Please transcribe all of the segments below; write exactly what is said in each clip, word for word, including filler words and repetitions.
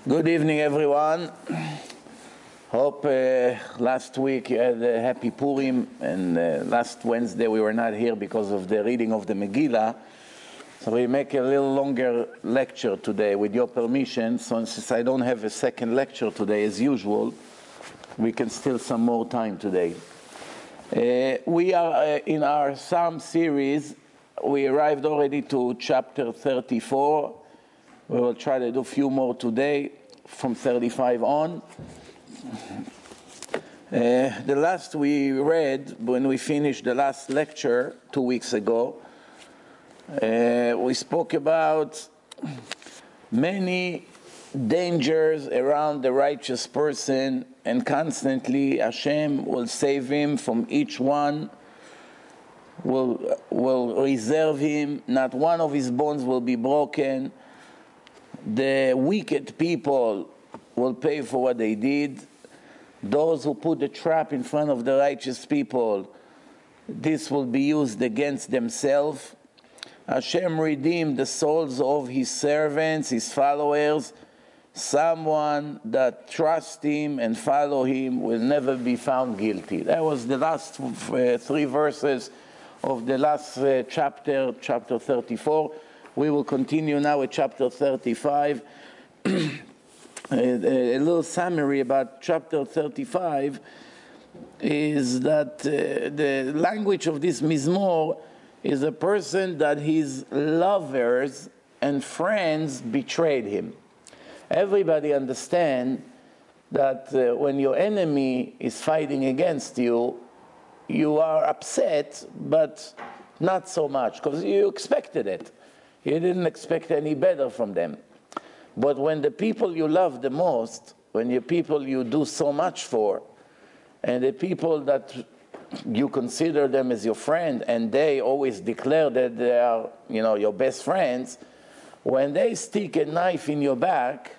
Good evening, everyone. Hope uh, last week you had a happy Purim, and uh, last Wednesday we were not here because of the reading of the Megillah. So we make a little longer lecture today, with your permission. So since I don't have a second lecture today as usual, we can steal some more time today. Uh, we are uh, in our Psalm series. We arrived already to chapter thirty-four. We will try to do a few more today, from thirty-five on. Uh, the last we read, when we finished the last lecture two weeks ago, uh, we spoke about many dangers around the righteous person, and constantly Hashem will save him from each one, will, will reserve him, not one of his bones will be broken. The wicked people will pay for what they did. Those who put the trap in front of the righteous people, this will be used against themselves. Hashem redeemed the souls of his servants, his followers. Someone that trusts him and follow him will never be found guilty. That was the last uh, three verses of the last uh, chapter, chapter thirty-four. We will continue now with chapter thirty-five. a, a, a little summary about chapter thirty-five is that uh, the language of this Mizmor is a person that his lovers and friends betrayed him. Everybody understands that uh, when your enemy is fighting against you, you are upset, but not so much, because you expected it. You didn't expect any better from them. But when the people you love the most, when the people you do so much for, and the people that you consider them as your friend, and they always declare that they are, you know, your best friends, when they stick a knife in your back,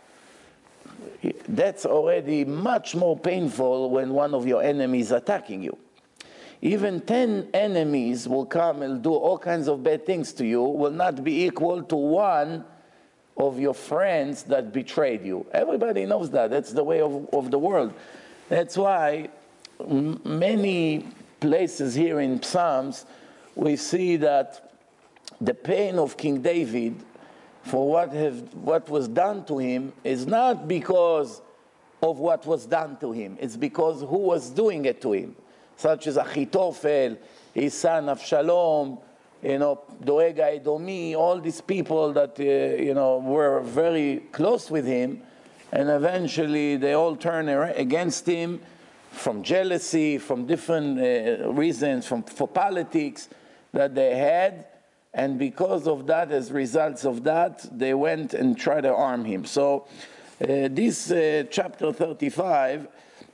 that's already much more painful when one of your enemies is attacking you. Even ten enemies will come and do all kinds of bad things to you, will not be equal to one of your friends that betrayed you. Everybody knows that. That's the way of, of the world. That's why m- many places here in Psalms, we see that the pain of King David for what, have, what was done to him is not because of what was done to him. It's because who was doing it to him. Such as Achitophel, his son Avshalom, you know, Doeg Edomi, all these people that, uh, you know, were very close with him, and eventually they all turned against him from jealousy, from different uh, reasons, from for politics that they had, and because of that, as results of that, they went and tried to arm him. So uh, this uh, chapter thirty-five,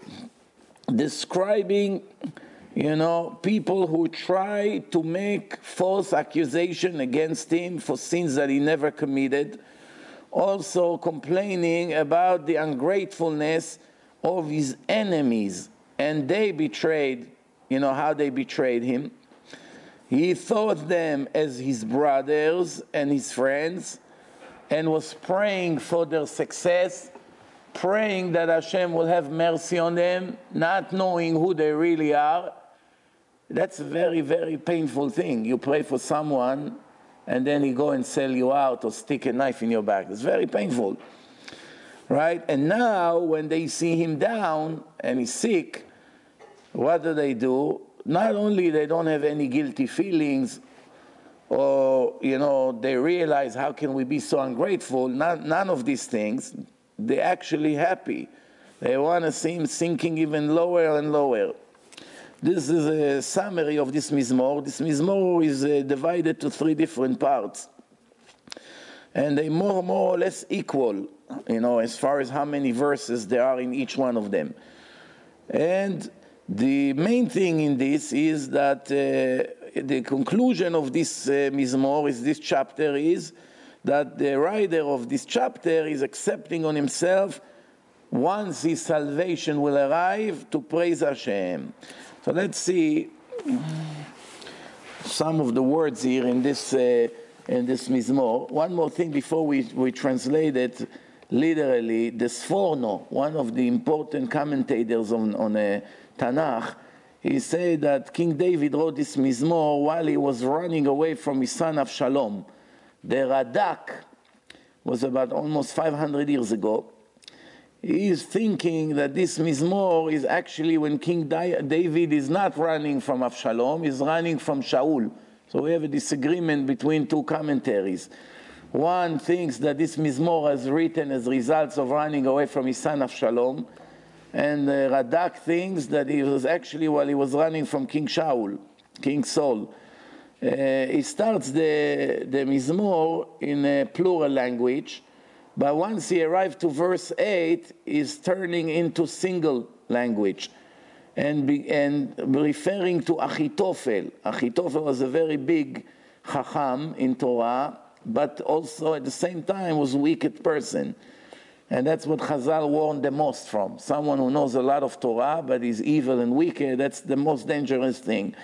describing, you know, people who try to make false accusation against him for sins that he never committed. Also complaining about the ungratefulness of his enemies, and they betrayed, you know, how they betrayed him. He thought them as his brothers and his friends, and was praying for their success, praying that Hashem will have mercy on them, not knowing who they really are. That's a very, very painful thing. You pray for someone, and then he go and sell you out or stick a knife in your back. It's very painful, right? And now, when they see him down and he's sick, what do they do? Not only they don't have any guilty feelings, or, you know, they realize, how can we be so ungrateful? Not, none of these things. They're actually happy. They want to see him sinking even lower and lower. This is a summary of this Mizmor. This Mizmor is uh, divided to three different parts. And they more, more or less equal, you know, as far as how many verses there are in each one of them. And the main thing in this is that uh, the conclusion of this uh, Mizmor, is this chapter, is that the writer of this chapter is accepting on himself, once his salvation will arrive, to praise Hashem. So let's see some of the words here in this uh, in this Mizmor. One more thing before we, we translate it. literally, the Sforno, one of the important commentators on, on uh, Tanakh, he said that King David wrote this Mizmor while he was running away from his son Avshalom. The Radak was about almost five hundred years ago. He is thinking that this Mizmor is actually when King David is not running from Avshalom, he's running from Shaul. So we have a disagreement between two commentaries. One thinks that this Mizmor is written as results of running away from his son Avshalom, and uh, Radak thinks that it was actually while he was running from King Shaul, King Saul. Uh, he starts the, the Mizmor in a plural language, but once he arrived to verse eight, he's turning into single language and, be, and referring to Achitophel. Achitophel was a very big Chacham in Torah, but also at the same time was a wicked person. And that's what Chazal warned the most from. Someone who knows a lot of Torah, but is evil and wicked, that's the most dangerous thing.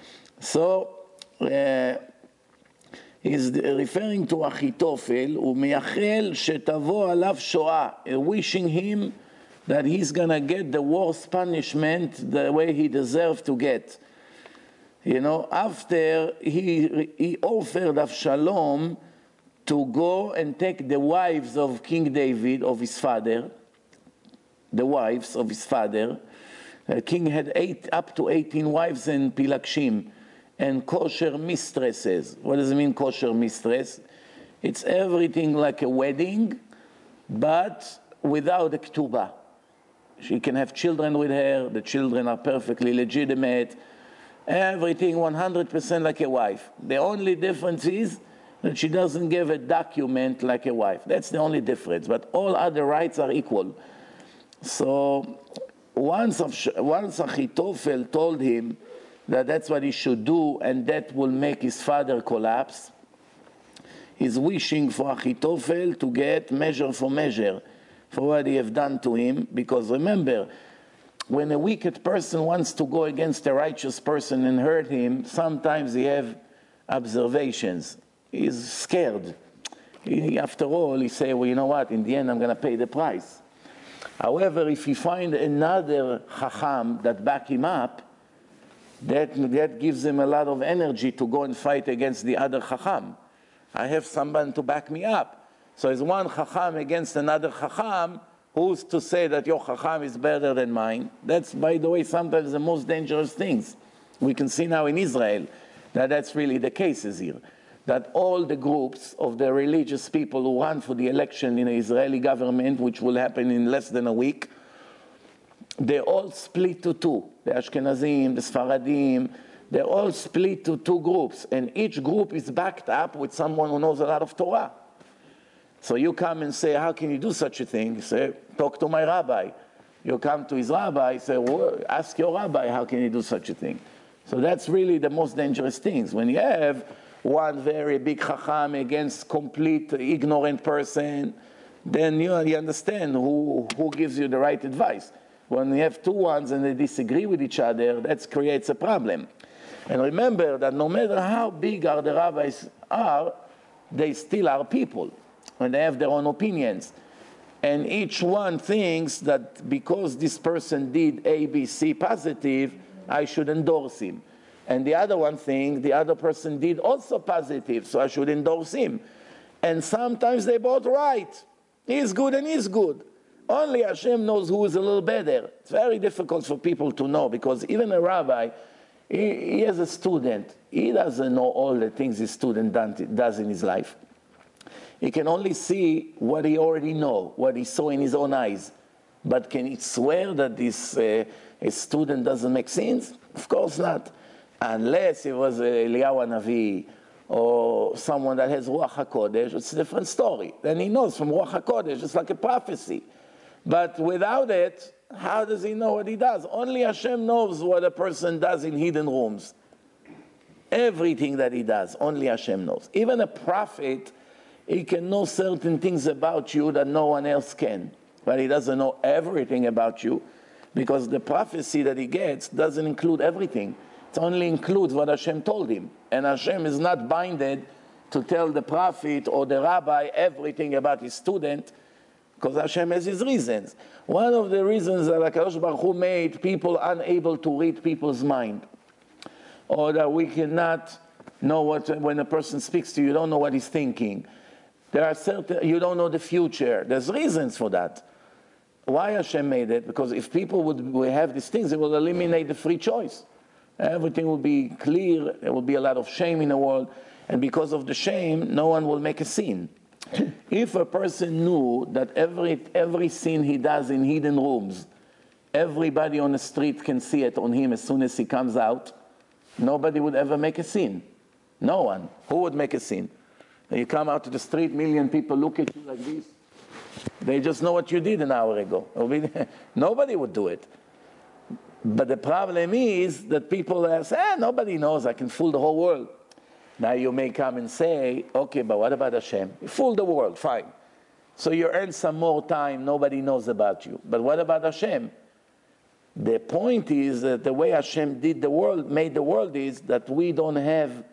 So, uh, he's referring to Achitophel, ומייחל שתבוא עליו שואה, wishing him that he's going to get the worst punishment the way he deserved to get. You know, after he, he offered Avshalom to go and take the wives of King David, of his father, the wives of his father. The king had eight, up to eighteen wives and pilakshim, and kosher mistresses. What does it mean, kosher mistress? It's everything like a wedding, but without a ketubah. She can have children with her, the children are perfectly legitimate, everything one hundred percent like a wife. The only difference is that she doesn't give a document like a wife. That's the only difference, but all other rights are equal. So once, once Achitophel told him that that's what he should do and that will make his father collapse, he's wishing for Achitophel to get measure for measure for what he have done to him, because remember, when a wicked person wants to go against a righteous person and hurt him, sometimes he have observations. He's scared. He, after all, he say, well, you know what, in the end I'm going to pay the price. However, if he find another Chacham that back him up, that, that gives him a lot of energy to go and fight against the other Chacham. I have someone to back me up. So it's one Chacham against another Chacham. Who's to say that your Chacham is better than mine? That's, by the way, sometimes the most dangerous things. We can see now in Israel that that's really the cases here. That all the groups of the religious people who run for the election in the Israeli government, which will happen in less than a week, they all split to two. The Ashkenazim, the Sfaradim, they're all split to two groups. And each group is backed up with someone who knows a lot of Torah. So you come and say, how can you do such a thing? You say, talk to my rabbi. You come to his rabbi, say, well, ask your rabbi, how can you do such a thing? So that's really the most dangerous things. When you have one very big chacham against complete ignorant person, then you, you understand who, who gives you the right advice. When you have two ones and they disagree with each other, that creates a problem. And remember that no matter how big are the rabbis are, they still are people, and they have their own opinions. And each one thinks that because this person did A, B, C positive, I should endorse him. And the other one thinks the other person did also positive, so I should endorse him. And sometimes they're both right. He's good and he's good. Only Hashem knows who is a little better. It's very difficult for people to know, because even a rabbi, he, he has a student. He doesn't know all the things his student does in his life. He can only see what he already knows, what he saw in his own eyes. But can he swear that this uh, a student doesn't make sins? Of course not. Unless it was Eliyahu Navi or someone that has Ruach HaKodesh, it's a different story. Then he knows from Ruach HaKodesh, it's like a prophecy. But without it, how does he know what he does? Only Hashem knows what a person does in hidden rooms. Everything that he does, only Hashem knows. Even a prophet, he can know certain things about you that no one else can. But he doesn't know everything about you, because the prophecy that he gets doesn't include everything. It only includes what Hashem told him. And Hashem is not binded to tell the prophet or the rabbi everything about his student. because Hashem has his reasons. One of the reasons that HaKadosh Baruch Hu made people unable to read people's mind, or that we cannot know what, when a person speaks to you, you don't know what he's thinking. There are certain, you don't know the future. There's reasons for that. Why Hashem made it? Because if people would, would have these things, it will eliminate the free choice. Everything will be clear. There will be a lot of shame in the world. And because of the shame, no one will make a sin. If a person knew that every, every sin he does in hidden rooms, everybody on the street can see it on him as soon as he comes out, nobody would ever make a sin. No one. Who would make a sin? You come out to the street, million people look at you like this. They just know what you did an hour ago. Nobody would do it. But the problem is that people say, eh, nobody knows, I can fool the whole world. Now you may come and say, okay, but what about Hashem? You fool the world, fine. So you earn some more time, nobody knows about you. But what about Hashem? The point is that the way Hashem did the world, made the world, is that we don't have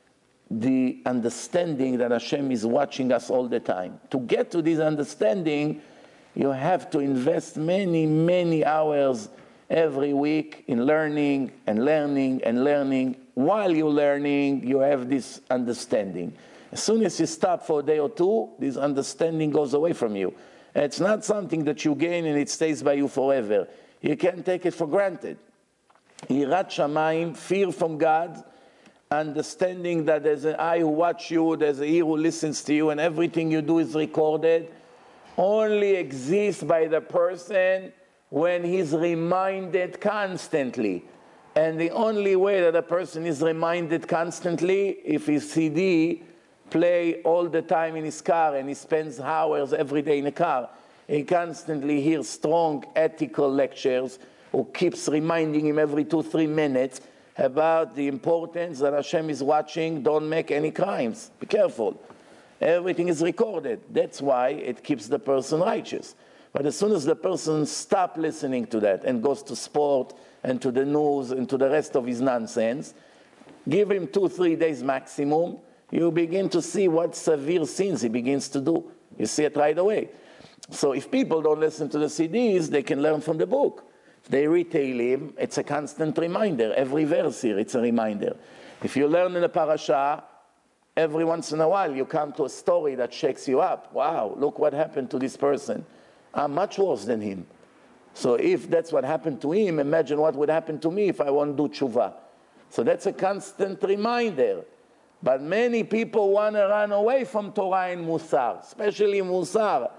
the understanding that Hashem is watching us all the time. To get to this understanding, you have to invest many, many hours every week in learning and learning and learning. While you're learning, you have this understanding. As soon as you stop for a day or two, this understanding goes away from you. It's not something that you gain and it stays by you forever. You can't take it for granted. Yirat Shamayim, fear from God, understanding that there's an eye who watches you, there's an ear who listens to you, and everything you do is recorded, only exists by the person when he's reminded constantly. And the only way that a person is reminded constantly, if his C D play all the time in his car and he spends hours every day in the car, he constantly hears strong ethical lectures who keeps reminding him every two, three minutes about the importance that Hashem is watching, don't make any crimes. Be careful. Everything is recorded. That's why it keeps the person righteous. But as soon as the person stops listening to that and goes to sport and to the news and to the rest of his nonsense, give him two, three days maximum, you begin to see what severe sins he begins to do. You see it right away. So if people don't listen to the C Ds, they can learn from the book. If they read Tehillim, it's a constant reminder. Every verse here, it's a reminder. If you learn in a parasha, every once in a while you come to a story that shakes you up. Wow, look what happened to this person. I'm much worse than him. So if that's what happened to him, imagine what would happen to me if I won't do tshuva. So that's a constant reminder. But many people want to run away from Torah and Musar, especially Musar.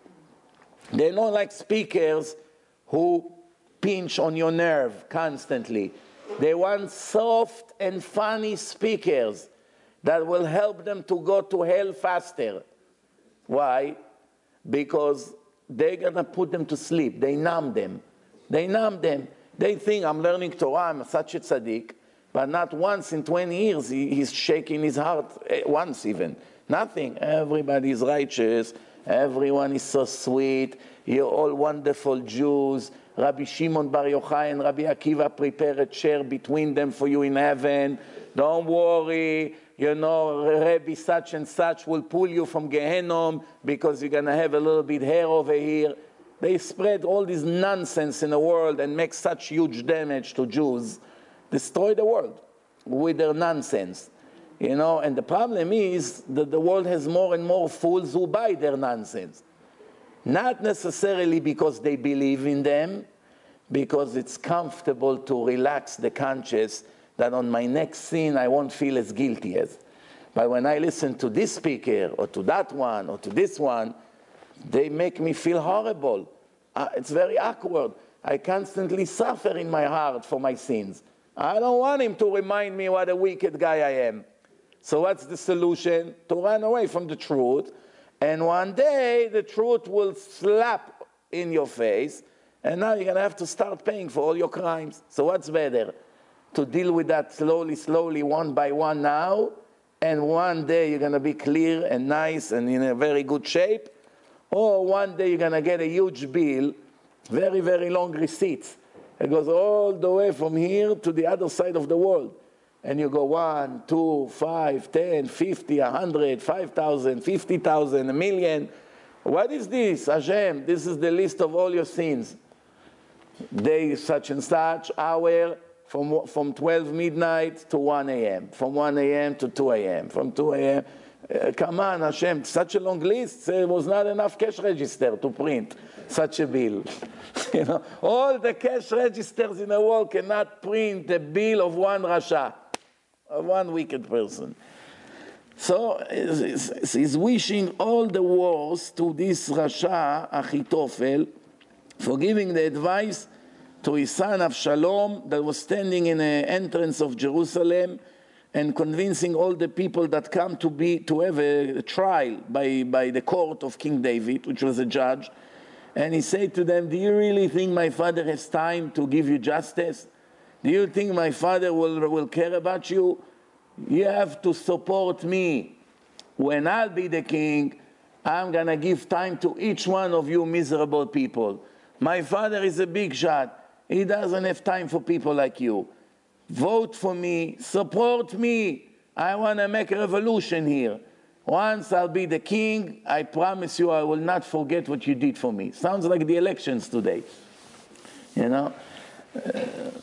They don't like speakers who pinch on your nerve constantly. They want soft and funny speakers that will help them to go to hell faster. Why? Because they're going to put them to sleep. They numb them. They numb them. They think, I'm learning Torah, I'm such a tzaddik, but not once in twenty years he, he's shaking his heart, once even. Nothing. Everybody is righteous. Everyone is so sweet. You're all wonderful Jews. Rabbi Shimon Bar Yochai and Rabbi Akiva prepare a chair between them for you in heaven. Don't worry. You know, Rabbi such and such will pull you from Gehenom because you're going to have a little bit hair over here. They spread all this nonsense in the world and make such huge damage to Jews. Destroy the world with their nonsense. You know, and the problem is that the world has more and more fools who buy their nonsense. Not necessarily because they believe in them, because it's comfortable to relax the conscience that on my next sin I won't feel as guilty as. But when I listen to this speaker, or to that one, or to this one, they make me feel horrible. Uh, it's very awkward. I constantly suffer in my heart for my sins. I don't want him to remind me what a wicked guy I am. So what's the solution? To run away from the truth. And one day, the truth will slap in your face, and now you're going to have to start paying for all your crimes. So what's better? To deal with that slowly, slowly, one by one now, and one day you're going to be clear and nice and in a very good shape, or one day you're going to get a huge bill, very, very long receipts. It goes all the way from here to the other side of the world. And you go one, two, five, ten, fifty, a hundred, five thousand, fifty thousand, a million. What is this? Hashem, this is the list of all your sins. Day such and such, hour, from, from twelve midnight to one a m, from one a m to two a m, from two a m Uh, come on, Hashem, such a long list. There was not enough cash register to print such a bill. You know, all the cash registers in the world cannot print the bill of one Rasha, of one wicked person. So he's, he's wishing all the wars to this Rasha, Achitophel, for giving the advice to his son Avshalom that was standing in the entrance of Jerusalem and convincing all the people that come to be to have a trial by, by the court of King David, which was a judge. And he said to them, do you really think my father has time to give you justice? Do you think my father will, will care about you? You have to support me. When I'll be the king, I'm going to give time to each one of you miserable people. My father is a big shot. He doesn't have time for people like you. Vote for me, support me. I want to make a revolution here. Once I'll be the king, I promise you I will not forget what you did for me. Sounds like the elections today. You know? Uh,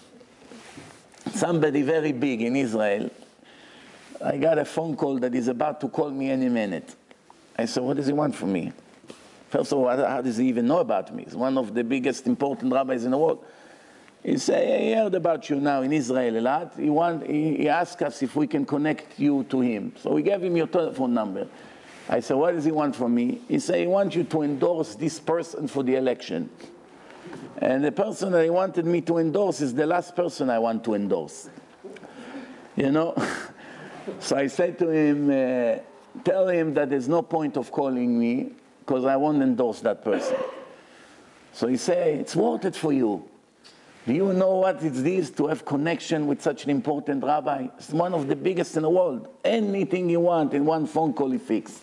somebody very big in Israel, I got a phone call that he's about to call me any minute. I said, what does he want from me? First of all, how does he even know about me? He's one of the biggest important rabbis in the world. He said, he heard about you now in Israel a lot. He, want, he, he asked us if we can connect you to him. So we gave him your telephone number. I said, what does he want from me? He said, he wants you to endorse this person for the election. And the person that he wanted me to endorse is the last person I want to endorse. You know? So I said to him, uh, tell him that there's no point of calling me because I won't endorse that person. So he said, it's worth it for you. Do you know what it is to have connection with such an important rabbi? It's one of the biggest in the world. Anything you want in one phone call he fixed.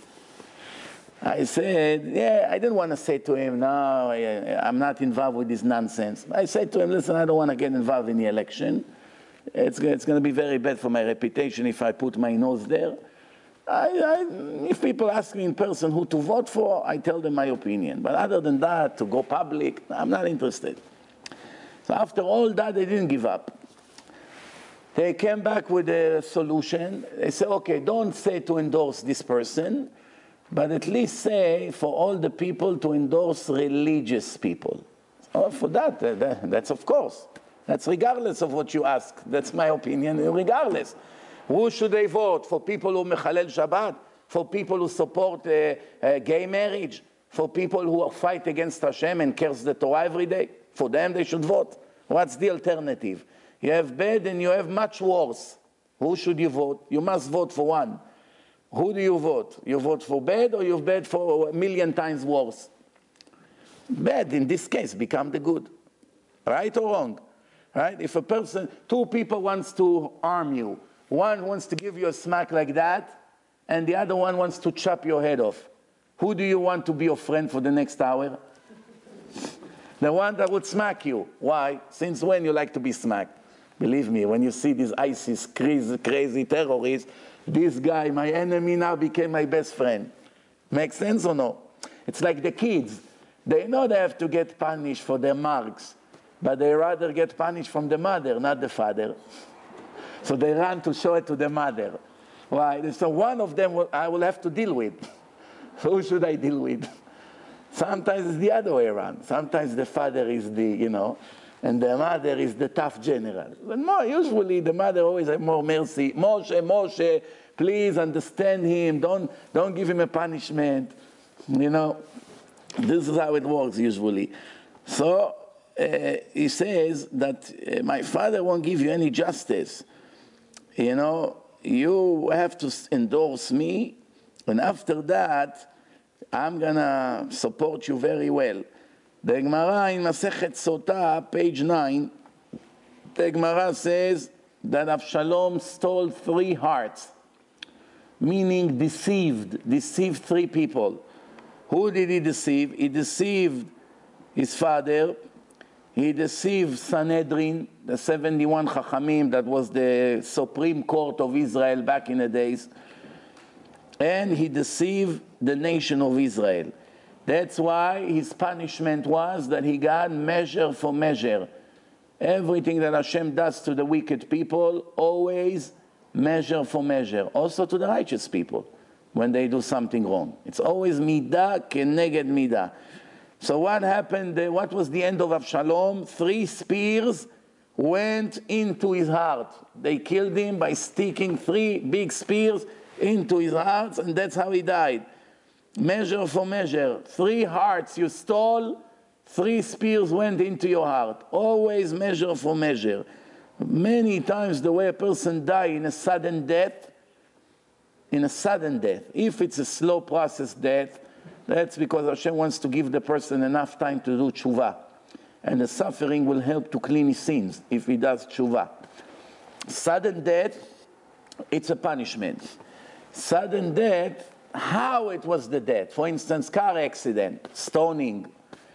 I said, yeah, I didn't want to say to him, no, I, I'm not involved with this nonsense. I said to him, listen, I don't want to get involved in the election. It's, it's going to be very bad for my reputation if I put my nose there. I, I, if people ask me in person who to vote for, I tell them my opinion. But other than that, to go public, I'm not interested. So after all that, they didn't give up. They came back with a solution. They said, okay, don't say to endorse this person, but at least say for all the people to endorse religious people. So for that, that, that's of course. That's regardless of what you ask. That's my opinion, regardless. Who should they vote? For people who mechalel Shabbat? For people who support uh, uh, gay marriage? For people who fight against Hashem and curse the Torah every day? For them, they should vote. What's the alternative? You have bad and you have much worse. Who should you vote? You must vote for one. Who do you vote? You vote for bad or you vote for a million times worse? Bad, in this case, become the good. Right or wrong? Right? If a person, two people wants to harm you, one wants to give you a smack like that, and the other one wants to chop your head off. Who do you want to be your friend for the next hour? The one that would smack you. Why? Since when you like to be smacked? Believe me, when you see these ISIS crazy, crazy terrorists, this guy, my enemy, now became my best friend. Makes sense or no? It's like the kids. They know they have to get punished for their marks, but they rather get punished from the mother, not the father. So they run to show it to the mother. Why? So one of them I will have to deal with. Who should I deal with? Sometimes it's the other way around. Sometimes the father is the, you know, and the mother is the tough general. But more, usually the mother always has more mercy. Moshe, Moshe, please understand him. Don't, don't give him a punishment. You know, this is how it works usually. So uh, he says that uh, my father won't give you any justice. You know, you have to endorse me, and after that, I'm going to support you very well. The Gemara in Masechet Sotah, page nine, the Gemara says that Avshalom stole three hearts, meaning deceived, deceived three people. Who did he deceive? He deceived his father. He deceived Sanhedrin, the seventy-one Chachamim, that was the Supreme Court of Israel back in the days. And he deceived the nation of Israel. That's why his punishment was that he got measure for measure. Everything that Hashem does to the wicked people, always measure for measure. Also to the righteous people, when they do something wrong. It's always midah keneged midah. So what happened, what was the end of Avshalom? Three spears went into his heart. They killed him by sticking three big spears into his heart, and that's how he died. Measure for measure. Three hearts you stole, three spears went into your heart. Always measure for measure. Many times the way a person dies in a sudden death, in a sudden death, if it's a slow process death, that's because Hashem wants to give the person enough time to do tshuva. And the suffering will help to clean his sins if he does tshuva. Sudden death, it's a punishment. Sudden death, how it was the death. For instance, car accident, stoning,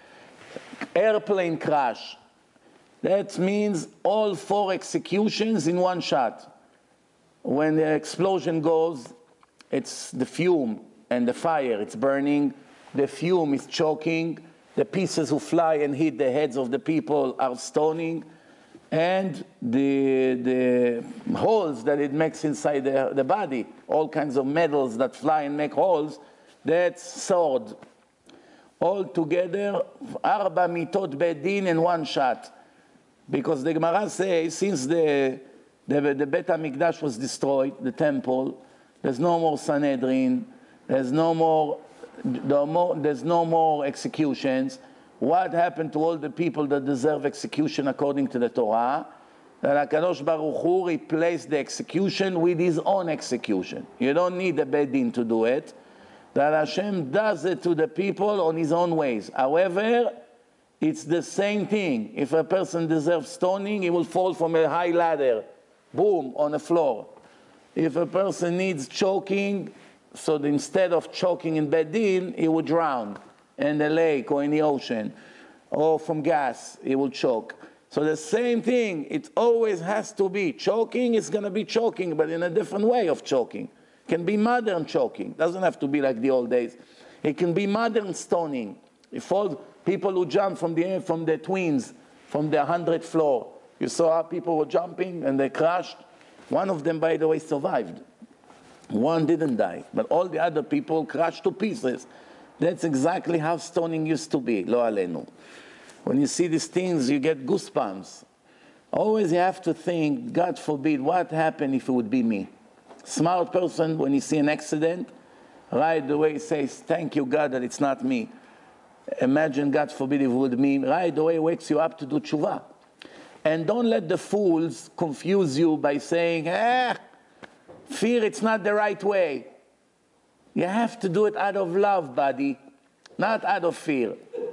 airplane crash. That means all four executions in one shot. When the explosion goes, it's the fume and the fire, it's burning. The fume is choking. The pieces who fly and hit the heads of the people are stoning. And the, the holes that it makes inside the, the body, all kinds of metals that fly and make holes, that's sword. All together, arba mitot bedin in one shot. Because the Gemara says, since the, the, the Bet HaMikdash was destroyed, the temple, there's no more Sanhedrin, there's no more, there's no more executions. What happened to all the people that deserve execution according to the Torah? That HaKadosh Baruch Hu replaced the execution with his own execution. You don't need the Beit Din to do it. That Hashem does it to the people on his own ways. However, it's the same thing. If a person deserves stoning, he will fall from a high ladder. Boom, on the floor. If a person needs choking, so instead of choking in Beit Din, he would drown in the lake or in the ocean, or from gas, he will choke. So the same thing, it always has to be. Choking is going to be choking, but in a different way of choking. It can be modern choking. It doesn't have to be like the old days. It can be modern stoning. If all people who jump from the, from the twins, from the hundredth floor, you saw how people were jumping and they crashed. One of them, by the way, survived. One didn't die, but all the other people crashed to pieces. That's exactly how stoning used to be, lo alenu. When you see these things, you get goosebumps. Always you have to think, God forbid, what happened if it would be me? Smart person, when you see an accident, right away says, thank you, God, that it's not me. Imagine, God forbid, if it would be me. Right away wakes you up to do tshuva. And don't let the fools confuse you by saying, eh, fear, it's not the right way. You have to do it out of love, buddy, not out of fear.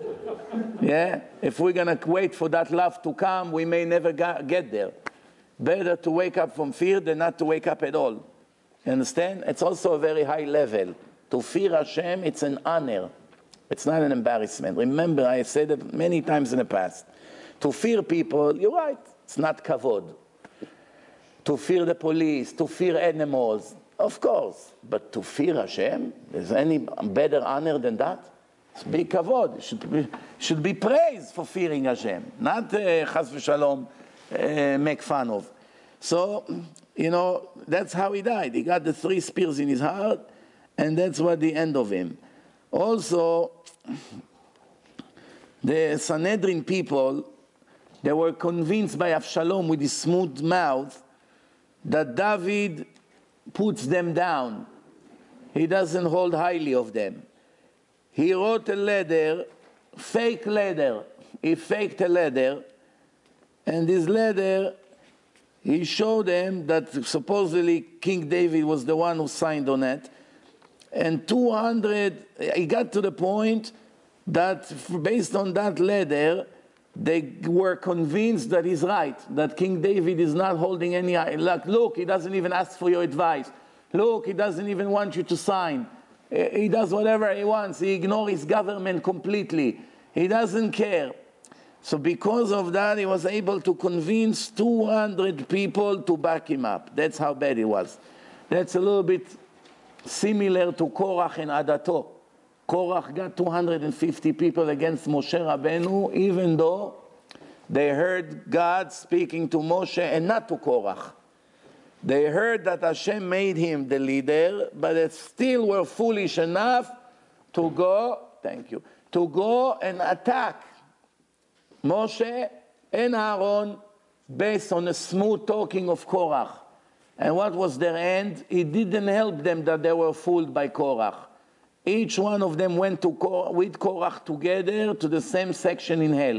Yeah? If we're going to wait for that love to come, we may never get there. Better to wake up from fear than not to wake up at all. You understand? It's also a very high level. To fear Hashem, it's an honor. It's not an embarrassment. Remember, I said it many times in the past. To fear people, you're right, it's not kavod. To fear the police, to fear animals, of course. But to fear Hashem, is any better honor than that? It's big kavod. It should be, should be praised for fearing Hashem, not uh, chas v'shalom, uh, make fun of. So, you know, that's how he died. He got the three spears in his heart, and that's what the end of him. Also, the Sanhedrin people, they were convinced by Avshalom with his smooth mouth that David puts them down. He doesn't hold highly of them. He wrote a letter, fake letter. He faked a letter, and this letter, he showed them that supposedly King David was the one who signed on it. And two hundred, he got to the point that based on that letter, they were convinced that he's right, that King David is not holding any, like, look, he doesn't even ask for your advice. Look, he doesn't even want you to sign. He does whatever he wants. He ignores his government completely. He doesn't care. So because of that, he was able to convince two hundred people to back him up. That's how bad he was. That's a little bit similar to Korach and Adato. Korach got two hundred fifty people against Moshe Rabbeinu, even though they heard God speaking to Moshe and not to Korach. They heard that Hashem made him the leader, but they still were foolish enough to go, thank you, to go and attack Moshe and Aaron based on the smooth talking of Korach. And what was their end? It didn't help them that they were fooled by Korach. Each one of them went to Kor- with Korach together to the same section in hell.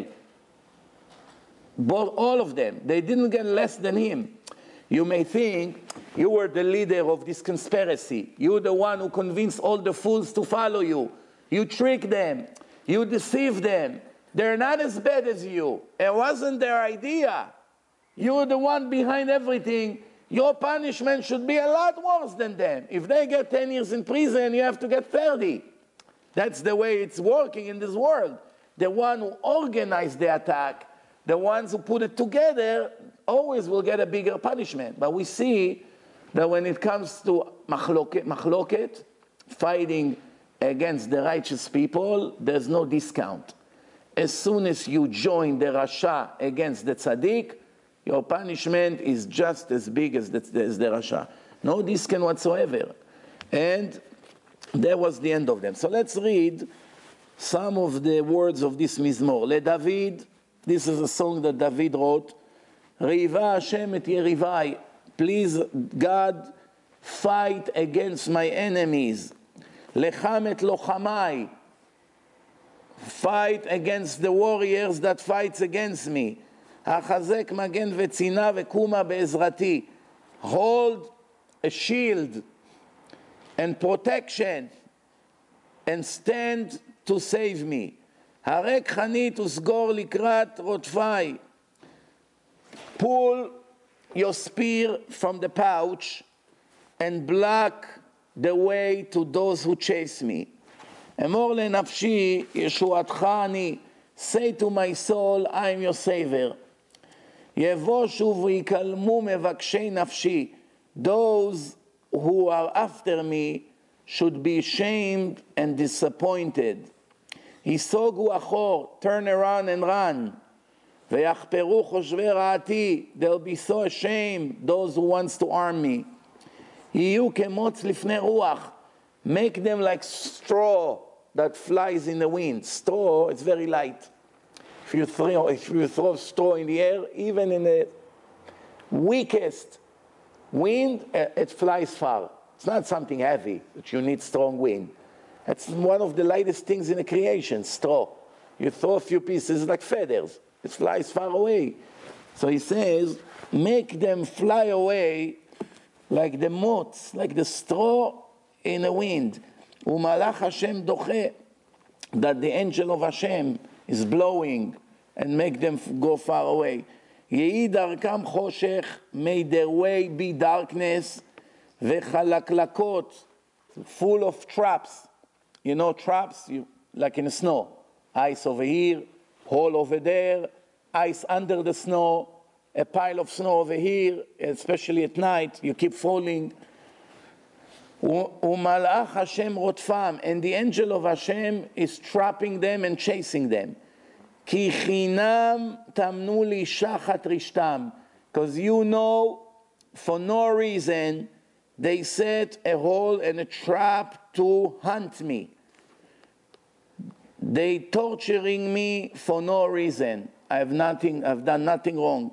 Both, all of them. They didn't get less than him. You may think you were the leader of this conspiracy. You're the one who convinced all the fools to follow you. You tricked them. You deceived them. They're not as bad as you. It wasn't their idea. You're the one behind everything. Your punishment should be a lot worse than them. If they get ten years in prison, you have to get thirty. That's the way it's working in this world. The one who organized the attack, the ones who put it together, always will get a bigger punishment. But we see that when it comes to machloket, machloket, fighting against the righteous people, there's no discount. As soon as you join the Rasha against the Tzaddik, your punishment is just as big as the, as the Rasha. No discount whatsoever. And that was the end of them. So let's read some of the words of this Mizmor. Le David, this is a song that David wrote. Reiva Hashem et Yerivai. Please, God, fight against my enemies. Lecham et lochamai. Fight against the warriors that fights against me. Achazek magen vetzina vekuma be'ezrati. Hold a shield and protection and stand to save me. Harek chanit usgor likrat rotfai. Pull your spear from the pouch and block the way to those who chase me. Emor lenafshi yeshuatcha ani. Say to my soul, I am your savior. Yevoshu v'yikalmu mevakshei nafshi. Those who are after me should be ashamed and disappointed. Hisogu achor, turn around and run. Ve'yachperu choshvei ra'ati. They'll be so ashamed, those who wants to harm me. Yiyu kemotz lifnei ruach. Make them like straw that flies in the wind. Straw, it's very light. If you throw, if you throw straw in the air, even in the weakest wind, it flies far. It's not something heavy that you need strong wind. It's one of the lightest things in the creation, straw. You throw a few pieces like feathers. It flies far away. So he says, make them fly away like the moths, like the straw in the wind. Umalach Hashem doche, that the angel of Hashem is blowing and make them go far away. Yehi darkam choshech, may their way be darkness, vechalaklakot, full of traps. You know traps, you, like in the snow. Ice over here, hole over there, ice under the snow, a pile of snow over here, especially at night, you keep falling. Umalach Hashem rotfam, and the angel of Hashem is trapping them and chasing them. Ki chinam tamnu li shachat rishtam, because you know, for no reason, they set a hole and a trap to hunt me. They torturing me for no reason. I have nothing. I've done nothing wrong.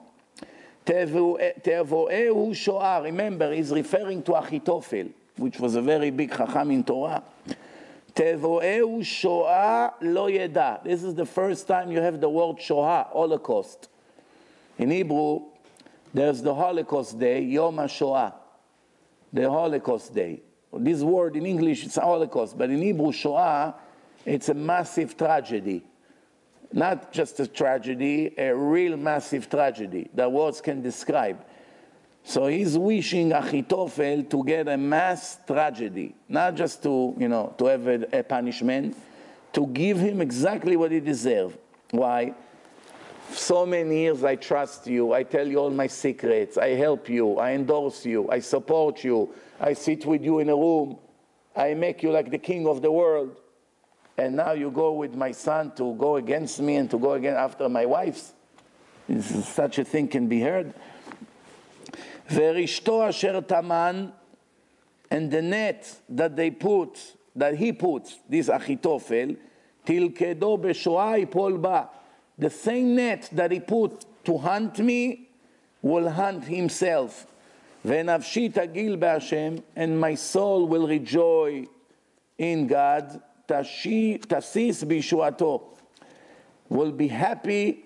Tevoehu shoah. Remember, he's referring to Achitophel, which was a very big chacham in Torah. Tevoehu shoah lo yeda. This is the first time you have the word shoah, Holocaust. In Hebrew, there's the Holocaust Day, Yom HaShoah, the Holocaust Day. This word in English, it's Holocaust, but in Hebrew, shoah, it's a massive tragedy. Not just a tragedy, a real massive tragedy that words can describe. So he's wishing Achitophel to get a mass tragedy, not just to, you know, to have a, a punishment, to give him exactly what he deserves. Why? So many years I trust you, I tell you all my secrets, I help you, I endorse you, I support you, I sit with you in a room, I make you like the king of the world. and now you go with my son to go against me and to go again after my wives? Is such a thing can be heard? Verishto asher taman, and the net that they put, that he puts, this Achitophel, tilkedo b'shoa yipol ba. The same net that he put to hunt me will hunt himself. V'nafshi tagil b'Hashem, and my soul will rejoice in God. Tashi tasis b'yeshuato, will be happy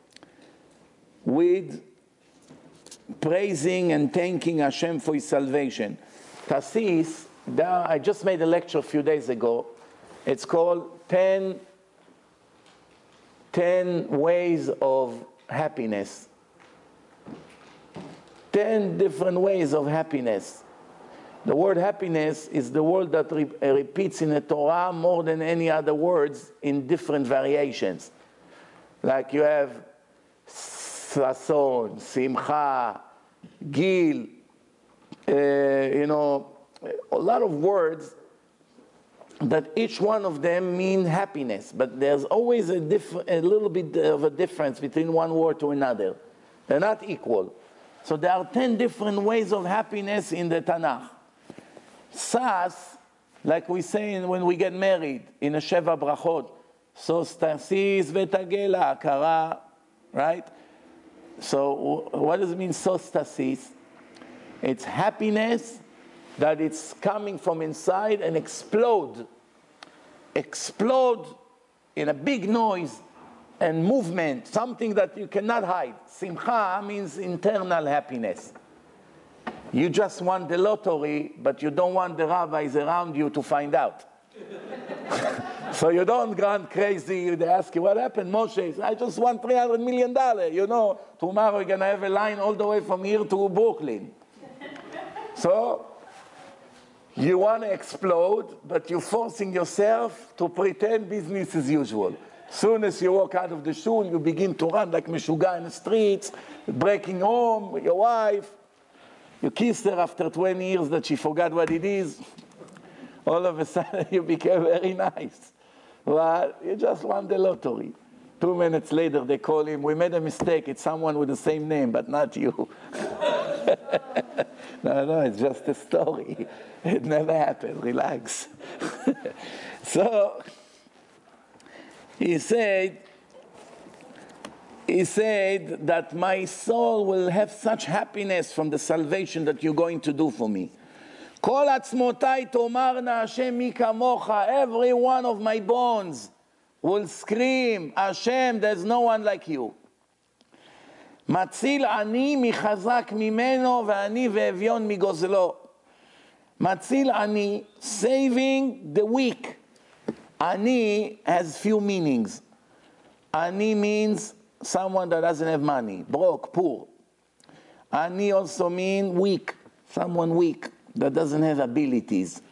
with praising and thanking Hashem for His salvation. Tasis, I just made a lecture a few days ago. It's called ten, ten ways of happiness. Ten different ways of happiness. The word happiness is the word that re repeats in the Torah more than any other words in different variations. Like you have Sason, Simcha, Gil, uh, you know, a lot of words that each one of them mean happiness, but there's always a, diff a little bit of a difference between one word to another. They're not equal. So there are ten different ways of happiness in the Tanakh. Sas, like we say when we get married in a Sheva Brachot, Sos tasis v'tagela, kara, right? So what does it mean, sos tasis? It's happiness that it's coming from inside and explode. Explode in a big noise and movement, something that you cannot hide. Simcha means internal happiness. You just want the lottery, but you don't want the rabbis around you to find out. So you don't run crazy. They ask you, what happened, Moshe? I just want three hundred million dollars. You know, tomorrow you're going to have a line all the way from here to Brooklyn. So you want to explode, but you're forcing yourself to pretend business as usual. Soon as you walk out of the shul, you begin to run like Meshuga in the streets, breaking home with your wife. You kissed her after twenty years that she forgot what it is. All of a sudden you became very nice. Well, you just won the lottery. Two minutes later they call him, we made a mistake, it's someone with the same name, but not you. No, no, it's just a story. It never happened, relax. So, he said, he said that my soul will have such happiness from the salvation that you're going to do for me. Kol atzmotai tomarna Hashem mi kamocha. Every one of my bones will scream, Hashem, there's no one like you. Matzil ani mi chazak mimeno ve'ani ve'evion mi gozelo. Matzil ani, saving the weak. Ani has few meanings. Ani means someone that doesn't have money, broke, poor. Ani also means weak, someone weak that doesn't have abilities.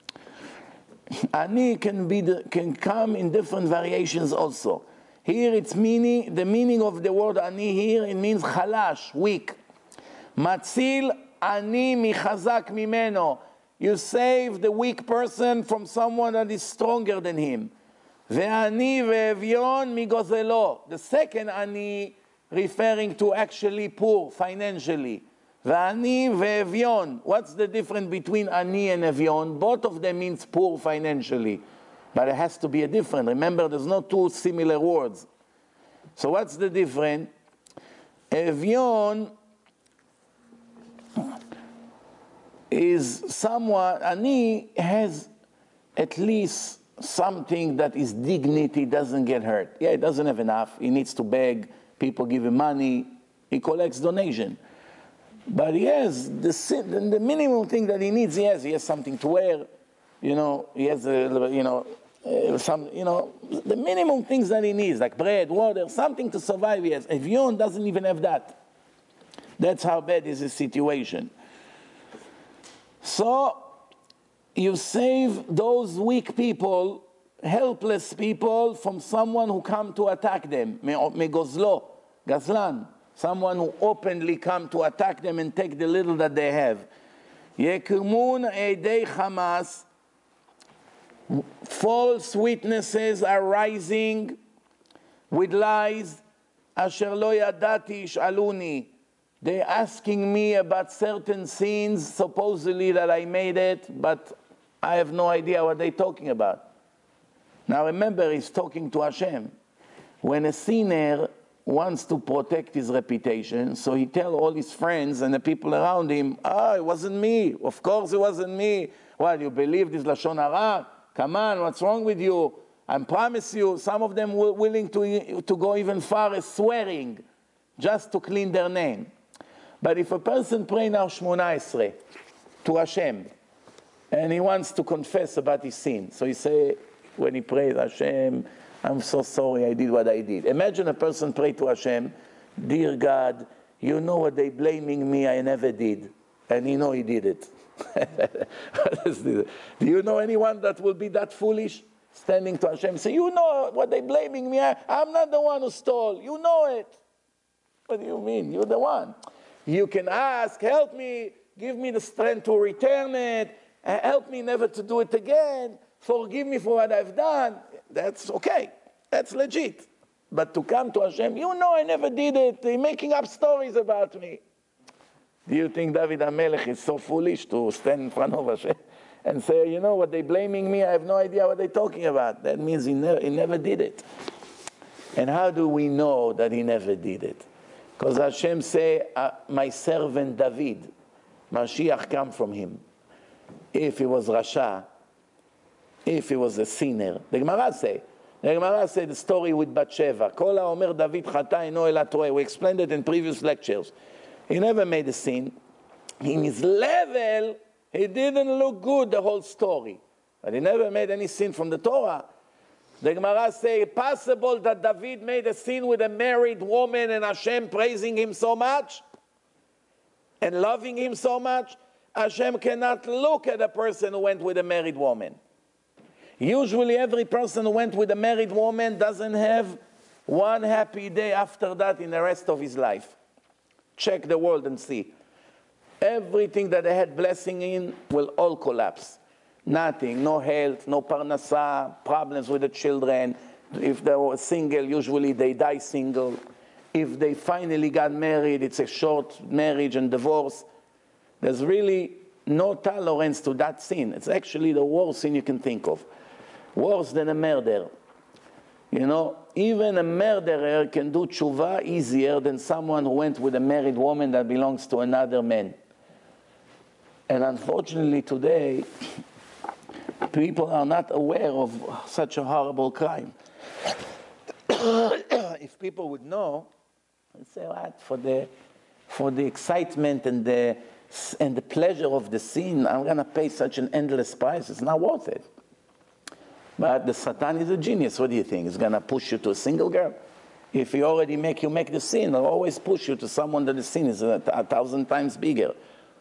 Ani can be the, can come in different variations also. Here it's meaning, the meaning of the word ani here, it means chalash, weak. Matzil ani mi chazak mimeno. You save the weak person from someone that is stronger than him. Ve'ani ve'evion mi gozelo. The second ani referring to actually poor financially. Ve'ani ve'evion. What's the difference between ani and evion? Both of them means poor financially. But it has to be a different. Remember, there's no two similar words. So what's the difference? Evion is someone, ani has at least something that is dignity, doesn't get hurt. Yeah, he doesn't have enough. He needs to beg. People give him money. He collects donation. But he has the, the minimum thing that he needs. He has. He has something to wear. You know, he has a, you know, uh, some, you know, the minimum things that he needs, like bread, water, something to survive. He has. Evion doesn't even have that. That's how bad is his situation. So you save those weak people, helpless people, from someone who come to attack them. Megozlo, Gazlan, someone who openly come to attack them and take the little that they have. Yekumun eidei Hamas, False witnesses are rising with lies. Asher lo yadati yish'aluni. They're asking me about certain sins, supposedly that I made it, but I have no idea what they're talking about. Now remember, he's talking to Hashem. When a sinner wants to protect his reputation, so he tells all his friends and the people around him, oh, it wasn't me. Of course it wasn't me. Well, you believe this Lashon Hara? Come on, what's wrong with you? I promise you, some of them were willing to, to go even far as swearing, just to clean their name. But if a person prays now Shmona Esrei to Hashem, and he wants to confess about his sin, so he say, when he prays, Hashem, I'm so sorry I did what I did. Imagine a person pray to Hashem, dear God, you know what they blaming me, I never did. And you know he did it. Do you know anyone that will be that foolish? Standing to Hashem, say, you know what they blaming me, I, I'm not the one who stole, you know it. What do you mean? You're the one. You can ask, help me, give me the strength to return it, help me never to do it again, forgive me for what I've done. That's okay. That's legit. But to come to Hashem, you know I never did it. They're making up stories about me. Do you think David HaMelech is so foolish to stand in front of Hashem and say, you know what, they're blaming me, I have no idea what they're talking about? That means he never, he never did it. And how do we know that he never did it? Because Hashem say, uh, my servant David, Mashiach come from him. If he was Rasha, if he was a sinner. The Gemara say, the Gemara say the story with Bathsheba. Kol ha'omer David chata eno ela toeh. We explained it in previous lectures. He never made a sin. In his level, he didn't look good the whole story. But he never made any sin from the Torah. The Gemara say, possible that David made a sin with a married woman and Hashem praising him so much and loving him so much? Hashem cannot look at a person who went with a married woman. Usually every person who went with a married woman doesn't have one happy day after that in the rest of his life. Check the world and see. Everything that they had blessing in will all collapse. Nothing, no health, no parnasa, problems with the children. If they were single, usually they die single. If they finally got married, it's a short marriage and divorce. There's really no tolerance to that sin. It's actually the worst sin you can think of. Worse than a murder. You know, even a murderer can do tshuva easier than someone who went with a married woman that belongs to another man. And unfortunately today, people are not aware of such a horrible crime. If people would know, they'd say, what, for the, for the excitement and the, and the pleasure of the sin, I'm going to pay such an endless price. It's not worth it. But the Satan is a genius. What do you think? He's going to push you to a single girl? If he already make you make the sin, he'll always push you to someone that the sin is a, a thousand times bigger.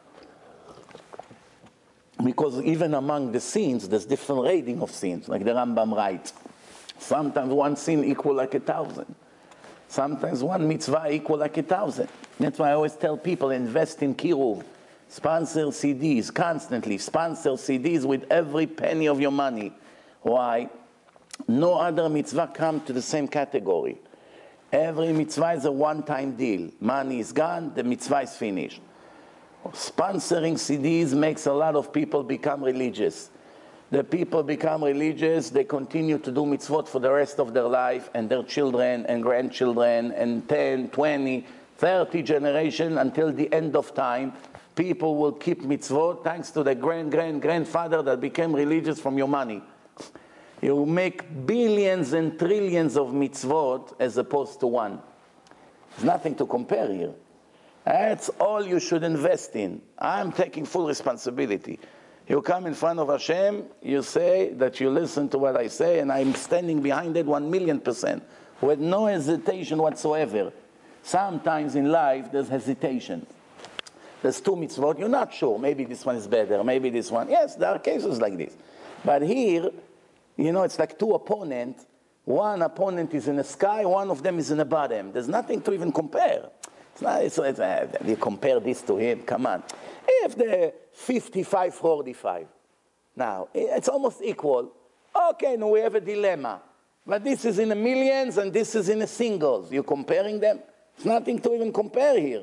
Because even among the sins, there's different rating of sins, like the Rambam writes. Sometimes one sin equal like a thousand. Sometimes one mitzvah equal like a thousand. That's why I always tell people, invest in Kiruv. Sponsor C Ds constantly. Sponsor C Ds with every penny of your money. Why? No other mitzvah comes to the same category. Every mitzvah is a one-time deal. Money is gone, the mitzvah is finished. Sponsoring C Ds makes a lot of people become religious. The people become religious, they continue to do mitzvot for the rest of their life, and their children and grandchildren, and ten, twenty, thirty generations until the end of time. People will keep mitzvot thanks to the grand-grand-grandfather that became religious from your money. You make billions and trillions of mitzvot as opposed to one. There's nothing to compare here. That's all you should invest in. I'm taking full responsibility. You come in front of Hashem, you say that you listen to what I say, and I'm standing behind it one million percent, with no hesitation whatsoever. Sometimes in life, there's hesitation. There's two mitzvot, you're not sure. Maybe this one is better, maybe this one. Yes, there are cases like this. But here, you know, it's like two opponents. One opponent is in the sky, one of them is in the bottom. There's nothing to even compare. It's not, it's, it's, uh, you compare this to him, come on. If the fifty-five forty-five, now, it's almost equal. Okay, now we have a dilemma. But this is in the millions and this is in the singles. You're comparing them? It's nothing to even compare here.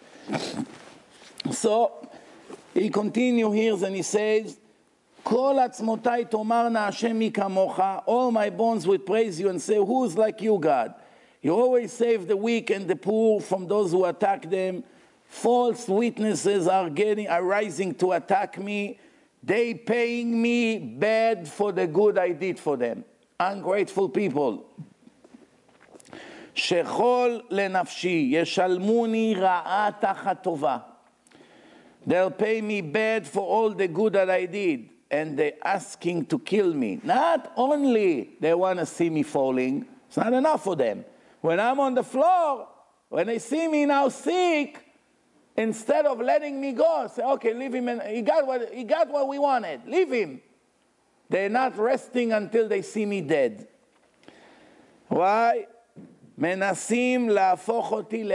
So he continues here and he says, Kol atzmotai tomarna Hashem mi kamocha, all my bones will praise you and say, who is like you, God? You always save the weak and the poor from those who attack them. False witnesses are getting are rising to attack me. They paying me bad for the good I did for them. Ungrateful people. Shechol lenafshi, yeshalmuni ra'a tachat tova. They'll pay me bad for all the good that I did, and they're asking to kill me. Not only they want to see me falling, it's not enough for them. When I'm on the floor, when they see me now sick, instead of letting me go, say, okay, leave him, and he got what, he got what we wanted, leave him. They're not resting until they see me dead. Why? מנסים להפוך אותי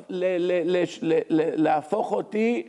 להפוך אותי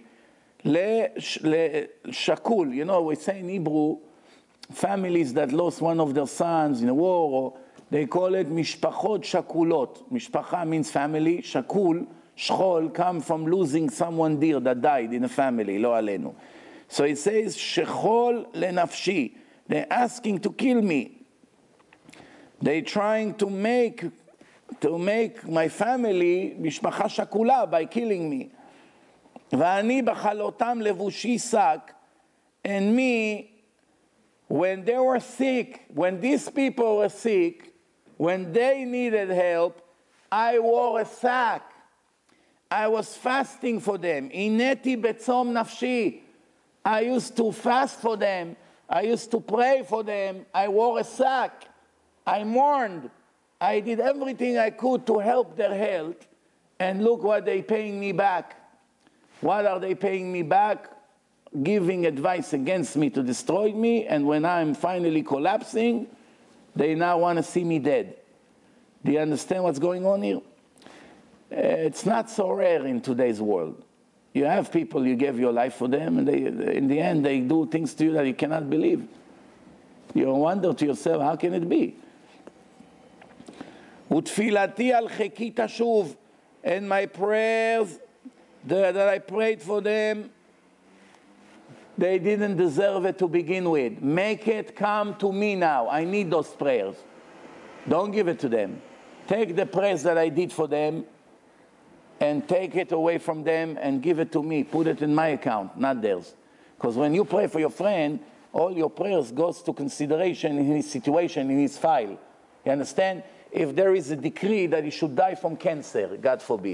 לשקול. You know, we say in Hebrew, families that lost one of their sons in a war, or they call it משפחות שכולות. משפחה means family, שקול, שכול, come from losing someone dear that died in a family, לא עלינו. So it says, שכול לנפשי. They're asking to kill me. They're trying to make to make my family משפחה שכולה by killing me. ואני בחלותם לבושי שק, and me, when they were sick, when these people were sick, when they needed help, I wore a sack. I was fasting for them. הנתי בצום נפשי. I used to fast for them. I used to pray for them. I wore a sack. I mourned. I did everything I could to help their health. And look what they're paying me back. What are they paying me back? Giving advice against me to destroy me. And when I'm finally collapsing, they now want to see me dead. Do you understand what's going on here? It's not so rare in today's world. You have people, you give your life for them, and they, in the end, they do things to you that you cannot believe. You wonder to yourself, how can it be? ותפילתי על חכי תשוב, and my prayers that, that I prayed for them, they didn't deserve it to begin with. Make it come to me now. I need those prayers. Don't give it to them. Take the prayers that I did for them and take it away from them and give it to me. Put it in my account, not theirs. Because when you pray for your friend, all your prayers goes to consideration in his situation, in his file. You understand? If there is a decree that he should die from cancer, God forbid.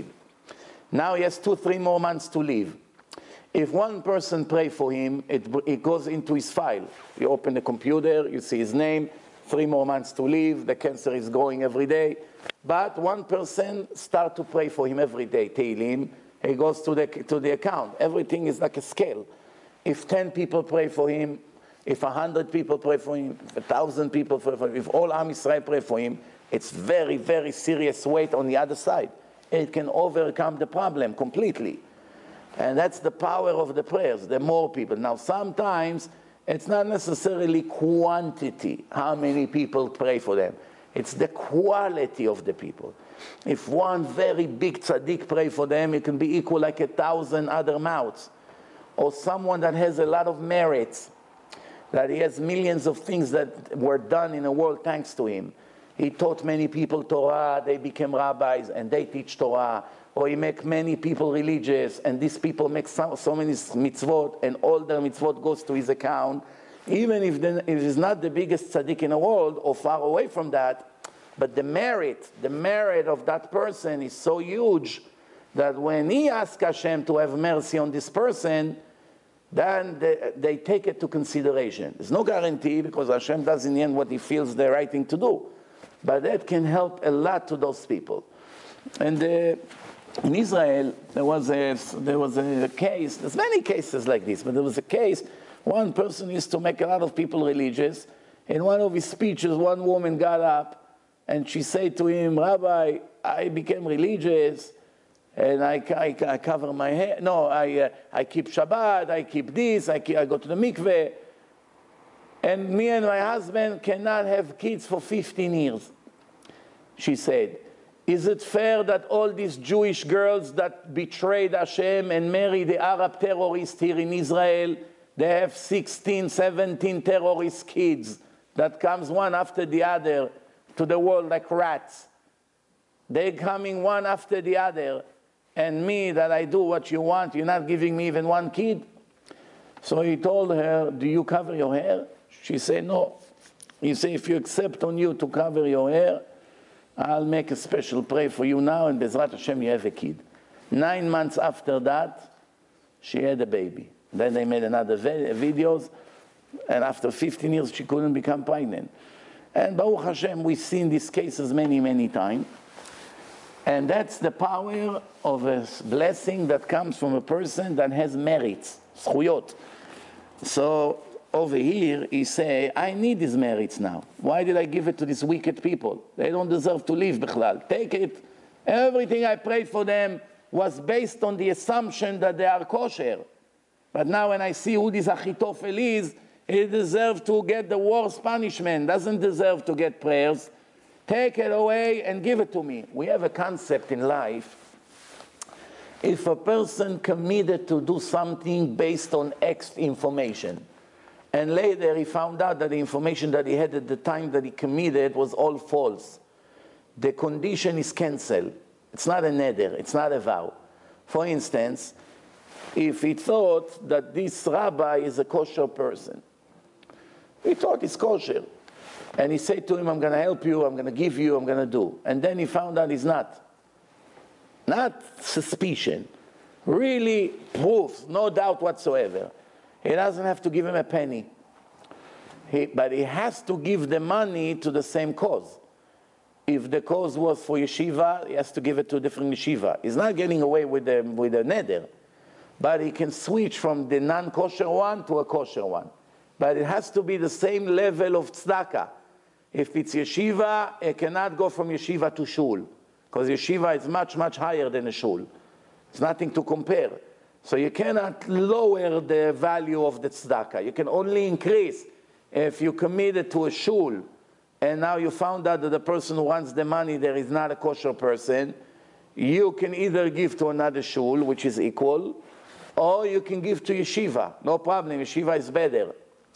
Now he has two, three more months to live. If one person pray for him, it, it goes into his file. You open the computer, you see his name, three more months to live, the cancer is growing every day. But one person start to pray for him every day, Tehillim, he goes to the, to the account. Everything is like a scale. If ten people pray for him, if a hundred people pray for him, if a thousand people pray for him, if all Am Yisrael pray for him, it's very, very serious weight on the other side. It can overcome the problem completely. And that's the power of the prayers, the more people. Now, sometimes it's not necessarily quantity, how many people pray for them. It's the quality of the people. If one very big tzaddik pray for them, it can be equal like a thousand other mouths. Or someone that has a lot of merits, that he has millions of things that were done in the world thanks to him. He taught many people Torah, they became rabbis, and they teach Torah. Or he make many people religious, and these people make so, so many mitzvot, and all their mitzvot goes to his account. Even if, the, if he's not the biggest tzaddik in the world, or far away from that, but the merit, the merit of that person is so huge that when he asks Hashem to have mercy on this person, then they, they take it to consideration. There's no guarantee, because Hashem does in the end what he feels the right thing to do. But that can help a lot to those people. And uh, in Israel, there was, a, there was a case, there's many cases like this, but there was a case, one person used to make a lot of people religious. In one of his speeches, one woman got up and she said to him, Rabbi, I became religious, and I, I, I cover my hair. No, I, uh, I keep Shabbat, I keep this, I, keep, I go to the mikveh. And me and my husband cannot have kids for fifteen years. She said, is it fair that all these Jewish girls that betrayed Hashem and married the Arab terrorists here in Israel, they have sixteen, seventeen terrorist kids that comes one after the other to the world like rats. They're coming one after the other. And me, that I do what you want, you're not giving me even one kid? So he told her, do you cover your hair? She said, no. He said, if you accept on you to cover your hair, I'll make a special prayer for you now, and Bezrat Hashem, you have a kid. Nine months after that, she had a baby. Then they made another videos, and after fifteen years, she couldn't become pregnant. And Baruch Hashem, we've seen these cases many, many times. And that's the power of a blessing that comes from a person that has merits, zchuyot. So over here, he say, I need these merits now. Why did I give it to these wicked people? They don't deserve to live, bichlal. Take it. Everything I prayed for them was based on the assumption that they are kosher. But now when I see who this Achitophel is, he deserves to get the worst punishment, doesn't deserve to get prayers. Take it away and give it to me. We have a concept in life. If a person committed to do something based on X information, and later he found out that the information that he had at the time that he committed was all false, the condition is cancelled. It's not a neder, it's not a vow. For instance, if he thought that this rabbi is a kosher person, he thought he's kosher. And he said to him, I'm going to help you, I'm going to give you, I'm going to do. And then he found out he's not. Not suspicion. Really proof, no doubt whatsoever. He doesn't have to give him a penny. He, but he has to give the money to the same cause. If the cause was for yeshiva, he has to give it to a different yeshiva. He's not getting away with the, with the neder. But he can switch from the non-kosher one to a kosher one. But it has to be the same level of tzedakah. If it's yeshiva, it cannot go from yeshiva to shul, because yeshiva is much, much higher than a shul. It's nothing to compare. So you cannot lower the value of the tzedakah. You can only increase. If you committed to a shul, and now you found out that the person who wants the money there is not a kosher person, you can either give to another shul, which is equal, or you can give to yeshiva. No problem, yeshiva is better.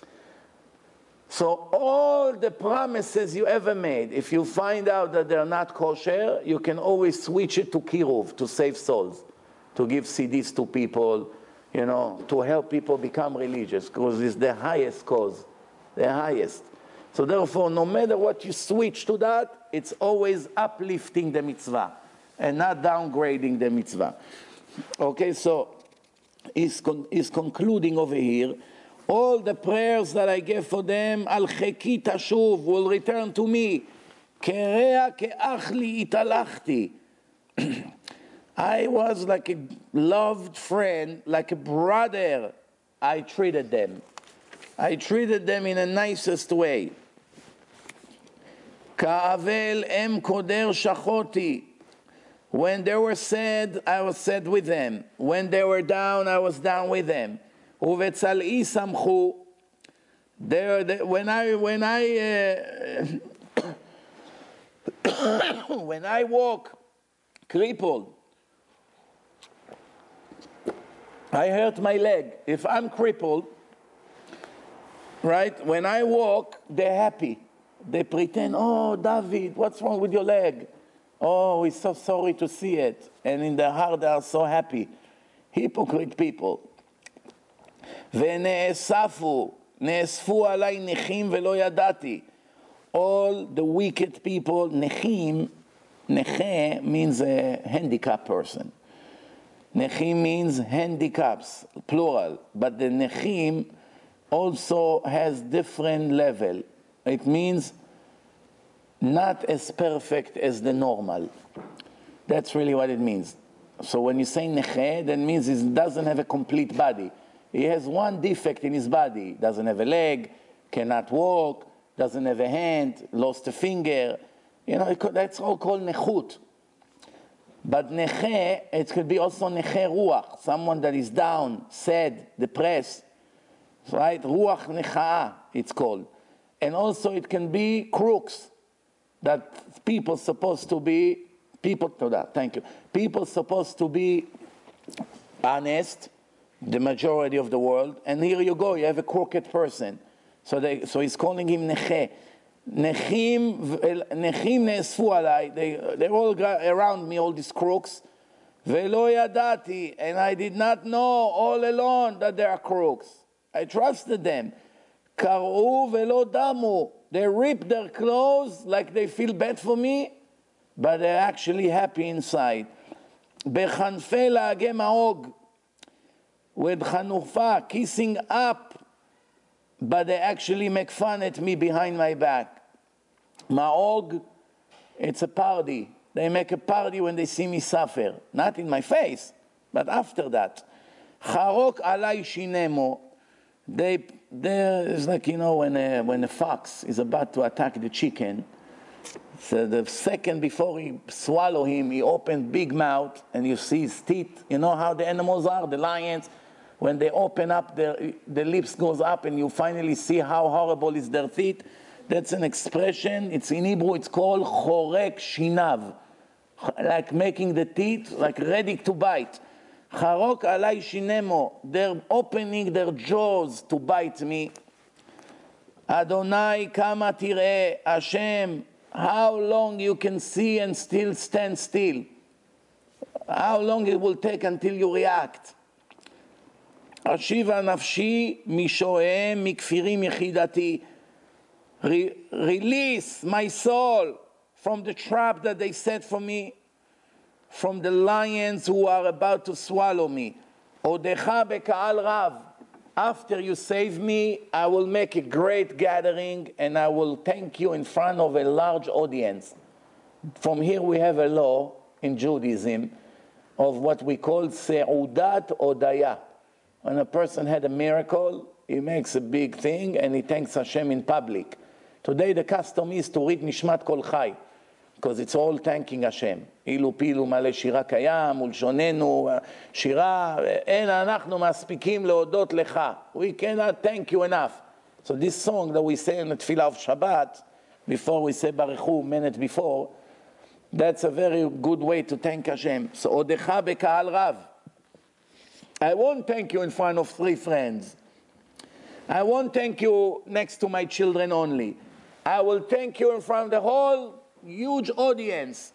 So all the promises you ever made, if you find out that they're not kosher, you can always switch it to kiruv, to save souls, to give C Ds to people, you know, to help people become religious, because it's the highest cause, the highest. So therefore, no matter what you switch to that, it's always uplifting the mitzvah and not downgrading the mitzvah. Okay, so he's, con he's concluding over here, all the prayers that I gave for them, al cheki tashuv, will return to me. Kerea keach li italachti. I was like a loved friend, like a brother. I treated them. I treated them in the nicest way. Ka'avel em koder shachoti. When they were sad, I was sad with them. When they were down, I was down with them. Uvetzal'i samchu. When I when I uh, when I walk crippled, I hurt my leg. If I'm crippled, right? When I walk, they're happy. They pretend, oh, David, what's wrong with your leg? Oh, we're so sorry to see it. And in their heart, they are so happy. Hypocrite people. ונאספו, נאספו עליי נכים ולא ידעתי. All the wicked people, nechim, neche means a handicapped person. Nechim means handicaps, plural. But the nechim also has different level. It means not as perfect as the normal. That's really what it means. So when you say neche, that means he doesn't have a complete body. He has one defect in his body. Doesn't have a leg, cannot walk, doesn't have a hand, lost a finger. You know, that's all called nechut. But neche, it could be also neche ruach, someone that is down, sad, depressed. Right? Ruach necha'a. it's called. And also it can be crooks, that people supposed to be, people, to that, thank you, people supposed to be honest, the majority of the world, and here you go, you have a crooked person. So, they, so he's calling him Neche. Nechim, Nechim ne'esfu alai, they, they're all around me, all these crooks. Velo yadati, and I did not know all along that they are crooks. I trusted them. Kar'u velo damu, they rip their clothes like they feel bad for me, but they're actually happy inside. Bechanfe la'age ma'og, with chanufa, kissing up, but they actually make fun at me behind my back. Ma'og, it's a party. They make a party when they see me suffer. Not in my face, but after that. Charok alai shinemo. They, it's like, you know, when a, when a fox is about to attack the chicken, so the second before he swallow him, he opens big mouth, and you see his teeth. You know how the animals are, the lions? When they open up, their, the lips goes up, and you finally see how horrible is their teeth. That's an expression. It's in Hebrew. It's called chorek shinav, like making the teeth like ready to bite. Charok alai shinemo. They're opening their jaws to bite me. Adonai kama tireh. Hashem, how long you can see and still stand still? How long it will take until you react? Ashiva nafshi mishorehem mikfirim yechidati. Release my soul from the trap that they set for me, from the lions who are about to swallow me. Odecha beka'al rav. After you save me, I will make a great gathering, and I will thank you in front of a large audience. From here we have a law in Judaism of what we call se'udat odaya. When a person had a miracle, he makes a big thing and he thanks Hashem in public. Today the custom is to read Nishmat Kol Chai, because it's all thanking Hashem. Ilu pilu male shira kayam, ulshonenu shira, en anachnu maspikim leodot lecha. We cannot thank you enough. So this song that we say in the Tefillah of Shabbat, before we say Baruch Hu, minute before, that's a very good way to thank Hashem. So odecha beka'al rav. I won't thank you in front of three friends. I won't thank you next to my children only. I will thank you in front of the whole huge audience.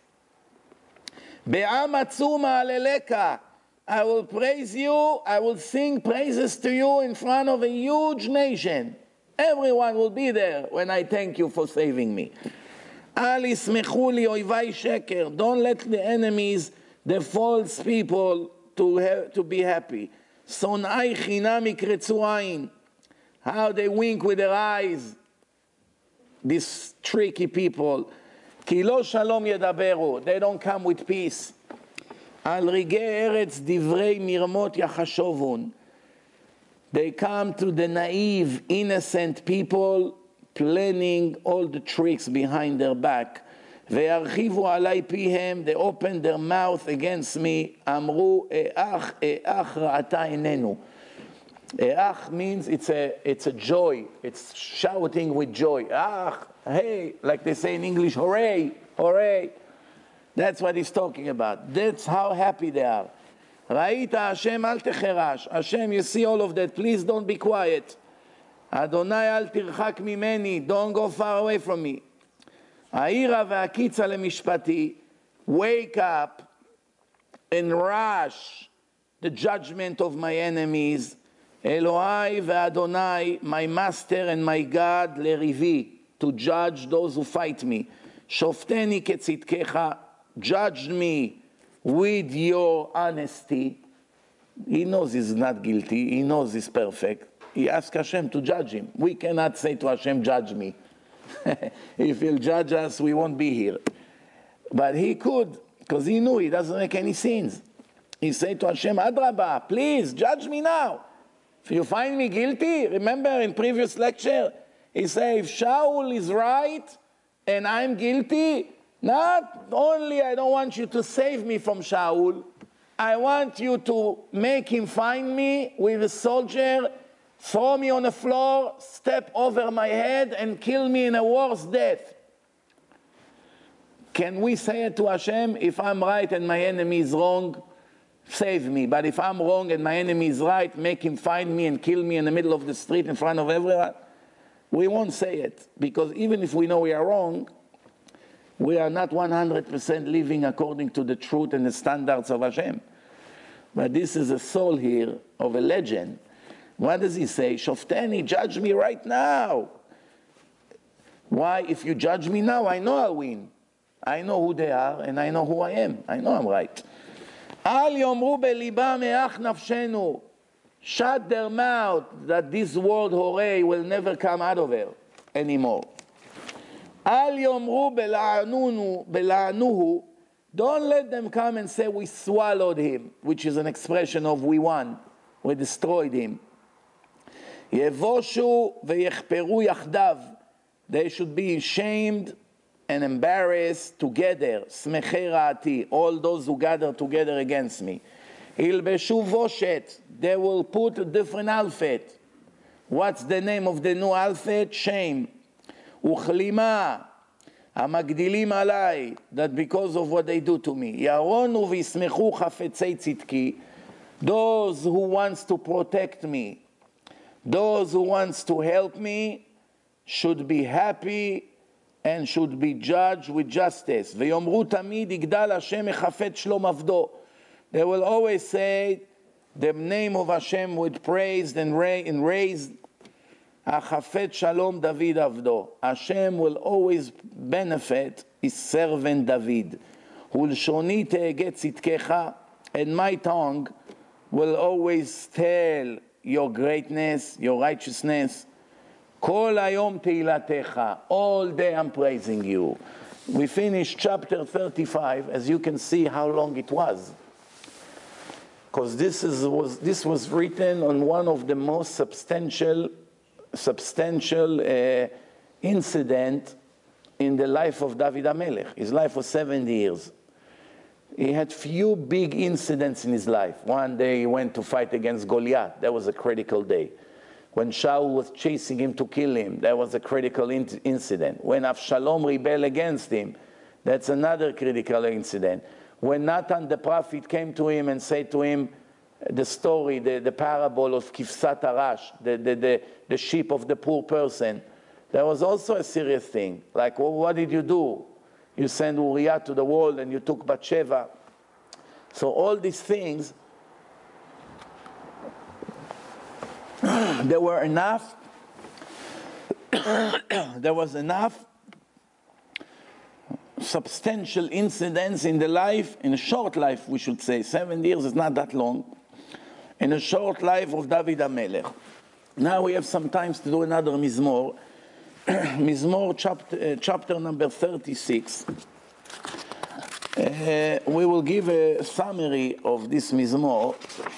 Be'am atzum ha'aleleka. I will praise you, I will sing praises to you in front of a huge nation. Everyone will be there when I thank you for saving me. Al yismechu li oivai sheker. Don't let the enemies, the false people, to, have, to be happy. Sonai chinam ikretzu ayin. How they wink with their eyes. These tricky people. Ki lo shalom yedaberu. They don't come with peace. Al rigei eretz divrei mirmot yachashovun. They come to the naive, innocent people planning all the tricks behind their back. Ve'archivu alai pihem. They open their mouth against me. Amru e'ach e'ach ra'ata enenu. E'ach means it's a, it's a joy. It's shouting with joy. Ach, hey, like they say in English, hooray, hooray. That's what he's talking about. That's how happy they are. Ra'ita Hashem al techerash. Hashem, you see all of that. Please don't be quiet. Adonai al tirchak mimeni. Don't go far away from me. Ha'ira ve'akitza lemishpati. Wake up and rush the judgment of my enemies. Elohai ve'Adonai, my master and my God, lerivi, to judge those who fight me. Shofteni ketzitkecha, judge me with your honesty. He knows he's not guilty. He knows he's perfect. He asks Hashem to judge him. We cannot say to Hashem, judge me. If he'll judge us, we won't be here. But he could, because he knew he doesn't make any sins. He said to Hashem, Adrabah, please judge me now. If you find me guilty, remember in previous lecture, he said, if Shaul is right and I'm guilty, not only I don't want you to save me from Shaul, I want you to make him find me with a soldier throw me on the floor, step over my head, and kill me in a worse death. Can we say it to Hashem, if I'm right and my enemy is wrong, save me. But if I'm wrong and my enemy is right, make him find me and kill me in the middle of the street in front of everyone? We won't say it, because even if we know we are wrong, we are not one hundred percent living according to the truth and the standards of Hashem. But this is a soul here of a legend. What does he say? Shofteni, judge me right now. Why? If you judge me now, I know I'll win. I know who they are, and I know who I am. I know I'm right. Al yomru belibam each nafshenu. Shut their mouth that this word horei will never come out of her anymore. Al yomru bela'anunu bela'anuhu. Don't let them come and say we swallowed him, which is an expression of we won, we destroyed him. Yevoshu veyechperu yachdav. They should be ashamed and embarrassed together. Smechei ra'ati. All those who gather together against me. Ilbeshu voshet. They will put a different outfit. What's the name of the new outfit? Shame. Uchlima. Amagdilim alai. That because of what they do to me. Yaronu v'ismechu chafetzei tzidki. Those who wants to protect me, those who wants to help me, should be happy and should be judged with justice. V'yomru tamid yigdal Hashem echafet shlom avdo. They will always say the name of Hashem with praise and raised. Achafet shalom David avdo. Hashem will always benefit his servant David. Ulshoni te'ege tzidkecha. And my tongue will always tell your greatness, your righteousness. Kol hayom teilatecha. All day I'm praising you. We finished chapter thirty-five. As you can see how long it was. Because this, is, was, this was written on one of the most substantial, substantial uh, incident in the life of David HaMelech. His life was seventy years. He had few big incidents in his life. One day he went to fight against Goliath. That was a critical day. When Shaul was chasing him to kill him, that was a critical in incident. When Avshalom rebelled against him, that's another critical incident. When Nathan the prophet came to him and said to him the story, the, the parable of Kifsat Arash, the, the, the, the sheep of the poor person, that was also a serious thing. Like, well, what did you do? You sent Uriah to the wall and you took Bathsheba. So all these things, there were enough, there was enough substantial incidents in the life, in a short life we should say, seven years is not that long, in a short life of David HaMelech. Now we have some time to do another Mizmor. Mizmor chapter, uh, chapter number thirty-six. Uh, we will give a summary of this Mizmor.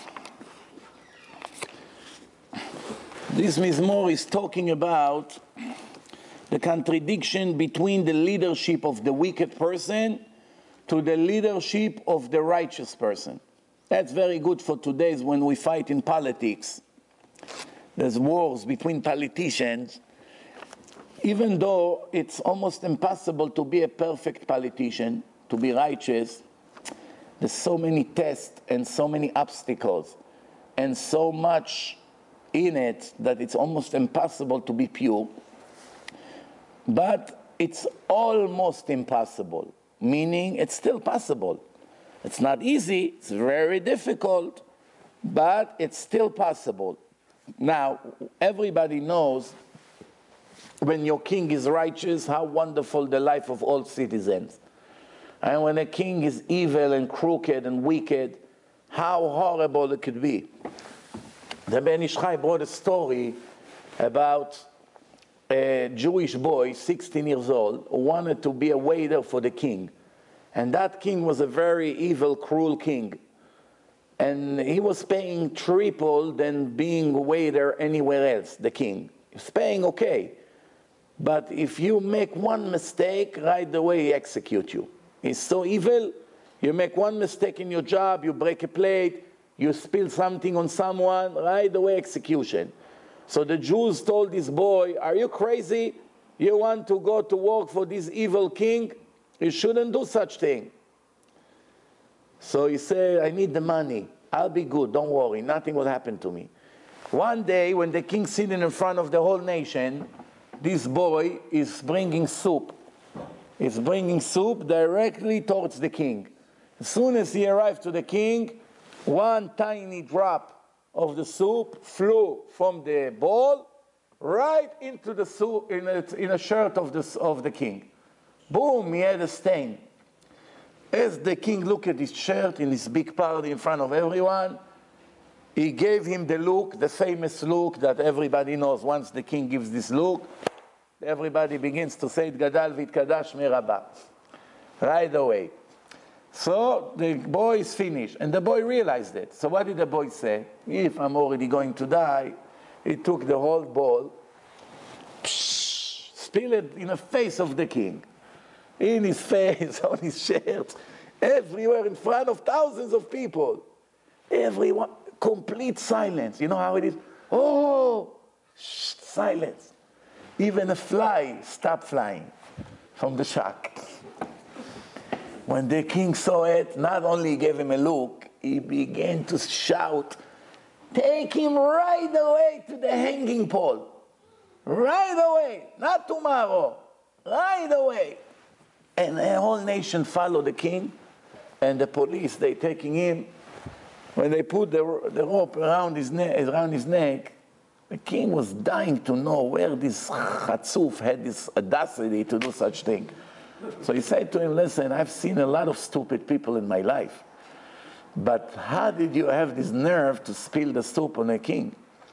This Mizmor is talking about the contradiction between the leadership of the wicked person to the leadership of the righteous person. That's very good for today's when we fight in politics. There's wars between politicians. Even though it's almost impossible to be a perfect politician, to be righteous, there's so many tests and so many obstacles and so much in it that it's almost impossible to be pure. But it's almost impossible, meaning it's still possible. It's not easy, it's very difficult, but it's still possible. Now, everybody knows when your king is righteous, how wonderful the life of all citizens. And when a king is evil and crooked and wicked, how horrible it could be. The Ben Ish Chai brought a story about a Jewish boy, sixteen years old, who wanted to be a waiter for the king. And that king was a very evil, cruel king. And he was paying triple than being a waiter anywhere else, the king. He was paying okay. But if you make one mistake, right away he executes you. He's so evil, you make one mistake in your job, you break a plate, you spill something on someone, right away execution. So the Jews told this boy, are you crazy? You want to go to work for this evil king? You shouldn't do such thing. So he said, I need the money. I'll be good, don't worry, nothing will happen to me. One day, when the king sitting in front of the whole nation, this boy is bringing soup. He's bringing soup directly towards the king. As soon as he arrived to the king, one tiny drop of the soup flew from the bowl right into the soup, in a, in a shirt of the, of the king. Boom, he had a stain. As the king looked at his shirt in his big party in front of everyone, he gave him the look, the famous look that everybody knows. Once the king gives this look, everybody begins to say, Gadal v'tkadash merabah, right away. So the boy is finished, and the boy realized it. So what did the boy say? If I'm already going to die, he took the whole bowl, psh, spilled it in the face of the king, in his face, on his shirt, everywhere in front of thousands of people. Everyone, complete silence. You know how it is? Oh, shh, silence. Even a fly stopped flying from the shock. When the king saw it, not only gave him a look, he began to shout, take him right away to the hanging pole. Right away, not tomorrow, right away. And the whole nation followed the king, and the police, they taking him. When they put the, the rope around his, neck, around his neck, the king was dying to know where this Chatzuf had this audacity to do such thing. So he said to him, listen, I've seen a lot of stupid people in my life, but how did you have this nerve to spill the soup on a king?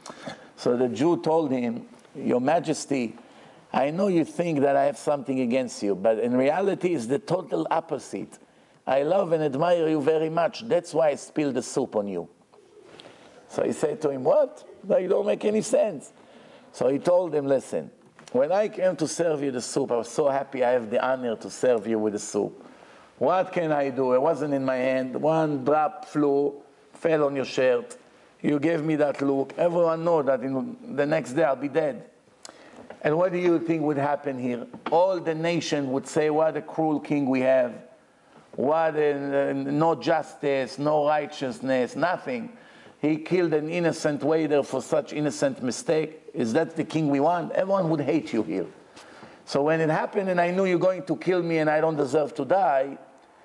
So the Jew told him, Your Majesty, I know you think that I have something against you, but in reality it's the total opposite. I love and admire you very much. That's why I spilled the soup on you. So he said to him, what? That don't make any sense. So he told him, listen, when I came to serve you the soup, I was so happy I have the honor to serve you with the soup. What can I do? It wasn't in my hand. One drop flew, fell on your shirt. You gave me that look. Everyone knows that in the next day I'll be dead. And what do you think would happen here? All the nation would say, what a cruel king we have. What a, uh, no justice, no righteousness, nothing. He killed an innocent waiter for such innocent mistake. Is that the king we want? Everyone would hate you here. So when it happened and I knew you're going to kill me and I don't deserve to die,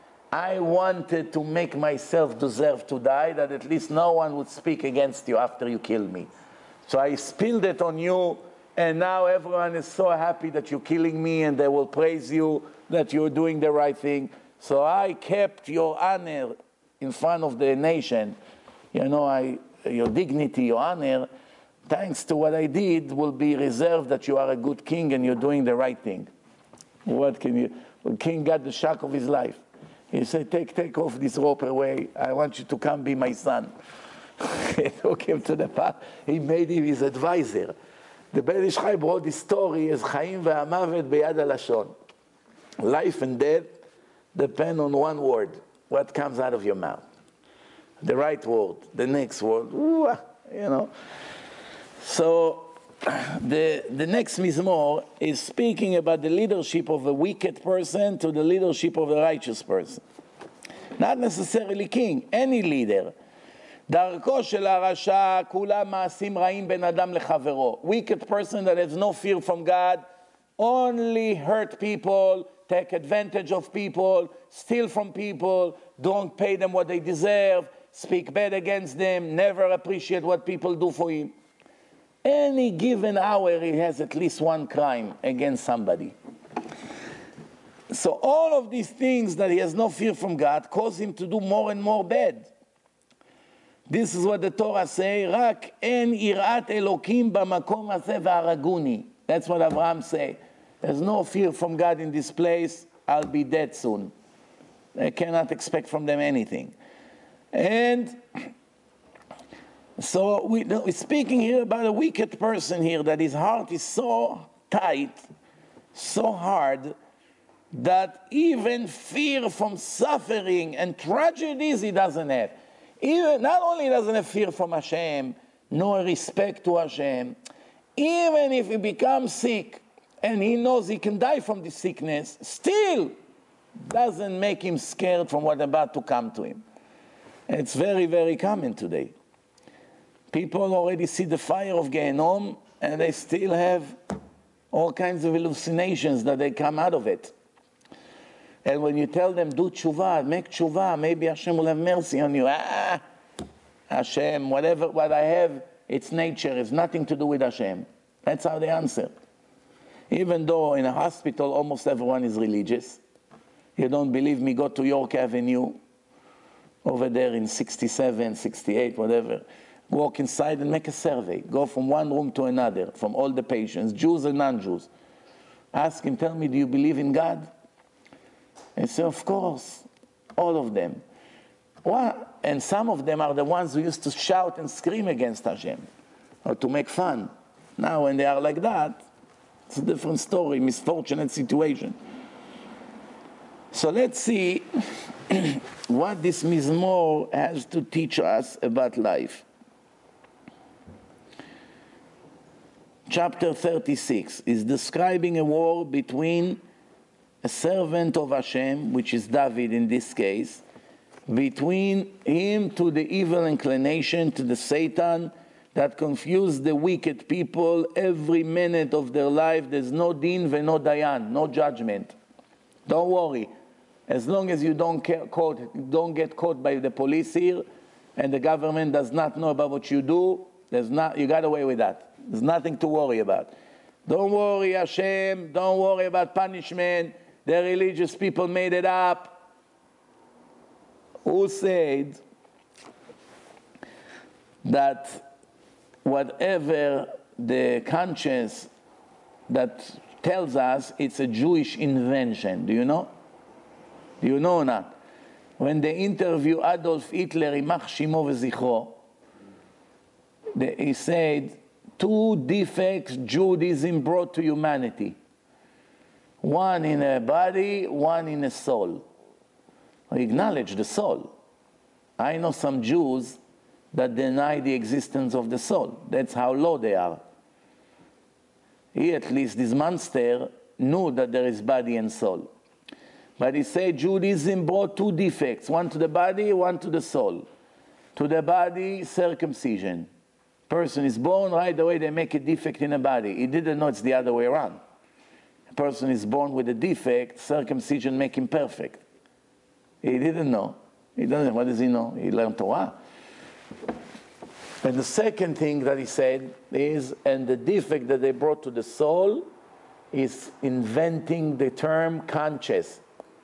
I wanted to make myself deserve to die, that at least no one would speak against you after you killed me. So I spilled it on you, and now everyone is so happy that you're killing me, and they will praise you that you're doing the right thing. So I kept your honor in front of the nation. You know, I, your dignity, your honor, thanks to what I did, will be reserved that you are a good king and you're doing the right thing. What can you... The king got the shock of his life. He said, take, take off this rope away. I want you to come be my son. He took him to the path. He made him his advisor. The Ben Ish Chai brought this story as Chaim ve'amavet beyad halashon. Life and death depend on one word, what comes out of your mouth. The right word, the next word, ooh, you know. So the, the next Mizmor is speaking about the leadership of a wicked person to the leadership of a righteous person. Not necessarily king, any leader. דרכו של הרשע כולה מעשים רעים בין אדם לחברו. Wicked person that has no fear from God, only hurt people, take advantage of people, steal from people, don't pay them what they deserve, speak bad against them, never appreciate what people do for him. Any given hour he has at least one crime against somebody. So all of these things that he has no fear from God cause him to do more and more bad. This is what the Torah say, רק אין יראת אלוקים במקום הזה והרגוני. That's what Abraham say. There's no fear from God in this place. I'll be dead soon. I cannot expect from them anything. And so we, we're speaking here about a wicked person here, that his heart is so tight, so hard, that even fear from suffering and tragedies he doesn't have. Even, not only doesn't have fear from Hashem, nor respect to Hashem, even if he becomes sick and he knows he can die from this sickness, still doesn't make him scared from what's about to come to him. And it's very, very common today. People already see the fire of Gehenom, and they still have all kinds of hallucinations that they come out of it. And when you tell them, do tshuva, make tshuva, maybe Hashem will have mercy on you. Ah, Hashem, whatever, what I have, it's nature, it's nothing to do with Hashem. That's how they answer. Even though in a hospital, almost everyone is religious. You don't believe me, go to York Avenue, over there in sixty-seven, sixty-eight, whatever. Walk inside and make a survey. Go from one room to another, from all the patients, Jews and non-Jews. Ask him, tell me, do you believe in God? And say, of course, all of them. Well, and some of them are the ones who used to shout and scream against Hashem, or to make fun. Now, when they are like that, it's a different story, misfortunate situation. So let's see what this Mizmor has to teach us about life. Chapter thirty-six is describing a war between a servant of Hashem, which is David in this case, between him to the evil inclination, to the Satan, that confuse the wicked people every minute of their life. There's no din ve no dayan, no judgment. Don't worry. As long as you don't, caught, don't get caught by the police here, and the government does not know about what you do, there's not, you got away with that. There's nothing to worry about. Don't worry, Hashem. Don't worry about punishment. The religious people made it up. Who said that whatever the conscience that tells us, it's a Jewish invention? Do you know? Do you know or not? When they interview Adolf Hitler, Imach Shimo v'zichro, he said, two defects Judaism brought to humanity. One in a body, one in a soul. We acknowledge the soul. I know some Jews that deny the existence of the soul. That's how low they are. He, at least, this monster, knew that there is body and soul. But he said Judaism brought two defects, one to the body, one to the soul. To the body, circumcision. Person is born, right away they make a defect in the body. He didn't know it's the other way around. A person is born with a defect, circumcision make him perfect. He didn't know. He doesn't. What does he know? He learned Torah. And the second thing that he said is, and the defect that they brought to the soul is inventing the term conscious.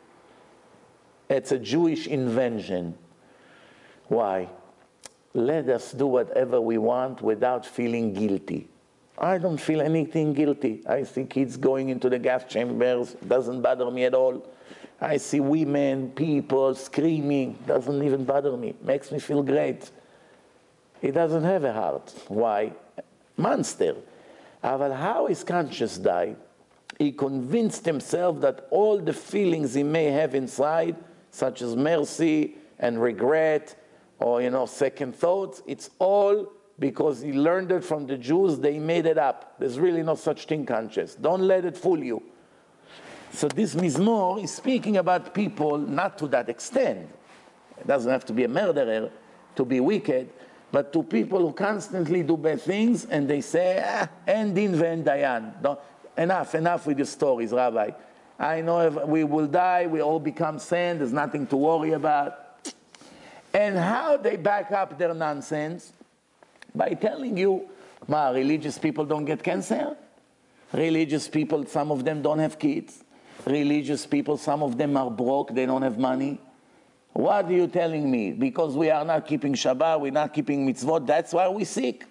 It's a Jewish invention. Why? Let us do whatever we want without feeling guilty. I don't feel anything guilty. I see kids going into the gas chambers, doesn't bother me at all. I see women, people screaming, doesn't even bother me, makes me feel great. He doesn't have a heart. Why? Monster. But how his conscience died? He convinced himself that all the feelings he may have inside, such as mercy and regret, or, you know, second thoughts, it's all because he learned it from the Jews. They made it up. There's really no such thing, conscious. Don't let it fool you. So this Mizmor is speaking about people not to that extent. It doesn't have to be a murderer to be wicked, but to people who constantly do bad things, and they say, ah, en din ve'en dayan. Don't, enough, enough with your stories, Rabbi. I know if we will die, we all become sand, there's nothing to worry about. And how they back up their nonsense? By telling you, ma, religious people don't get cancer. Religious people, some of them don't have kids. Religious people, some of them are broke, they don't have money. What are you telling me? Because we are not keeping Shabbat, we're not keeping mitzvot, that's why we're sick.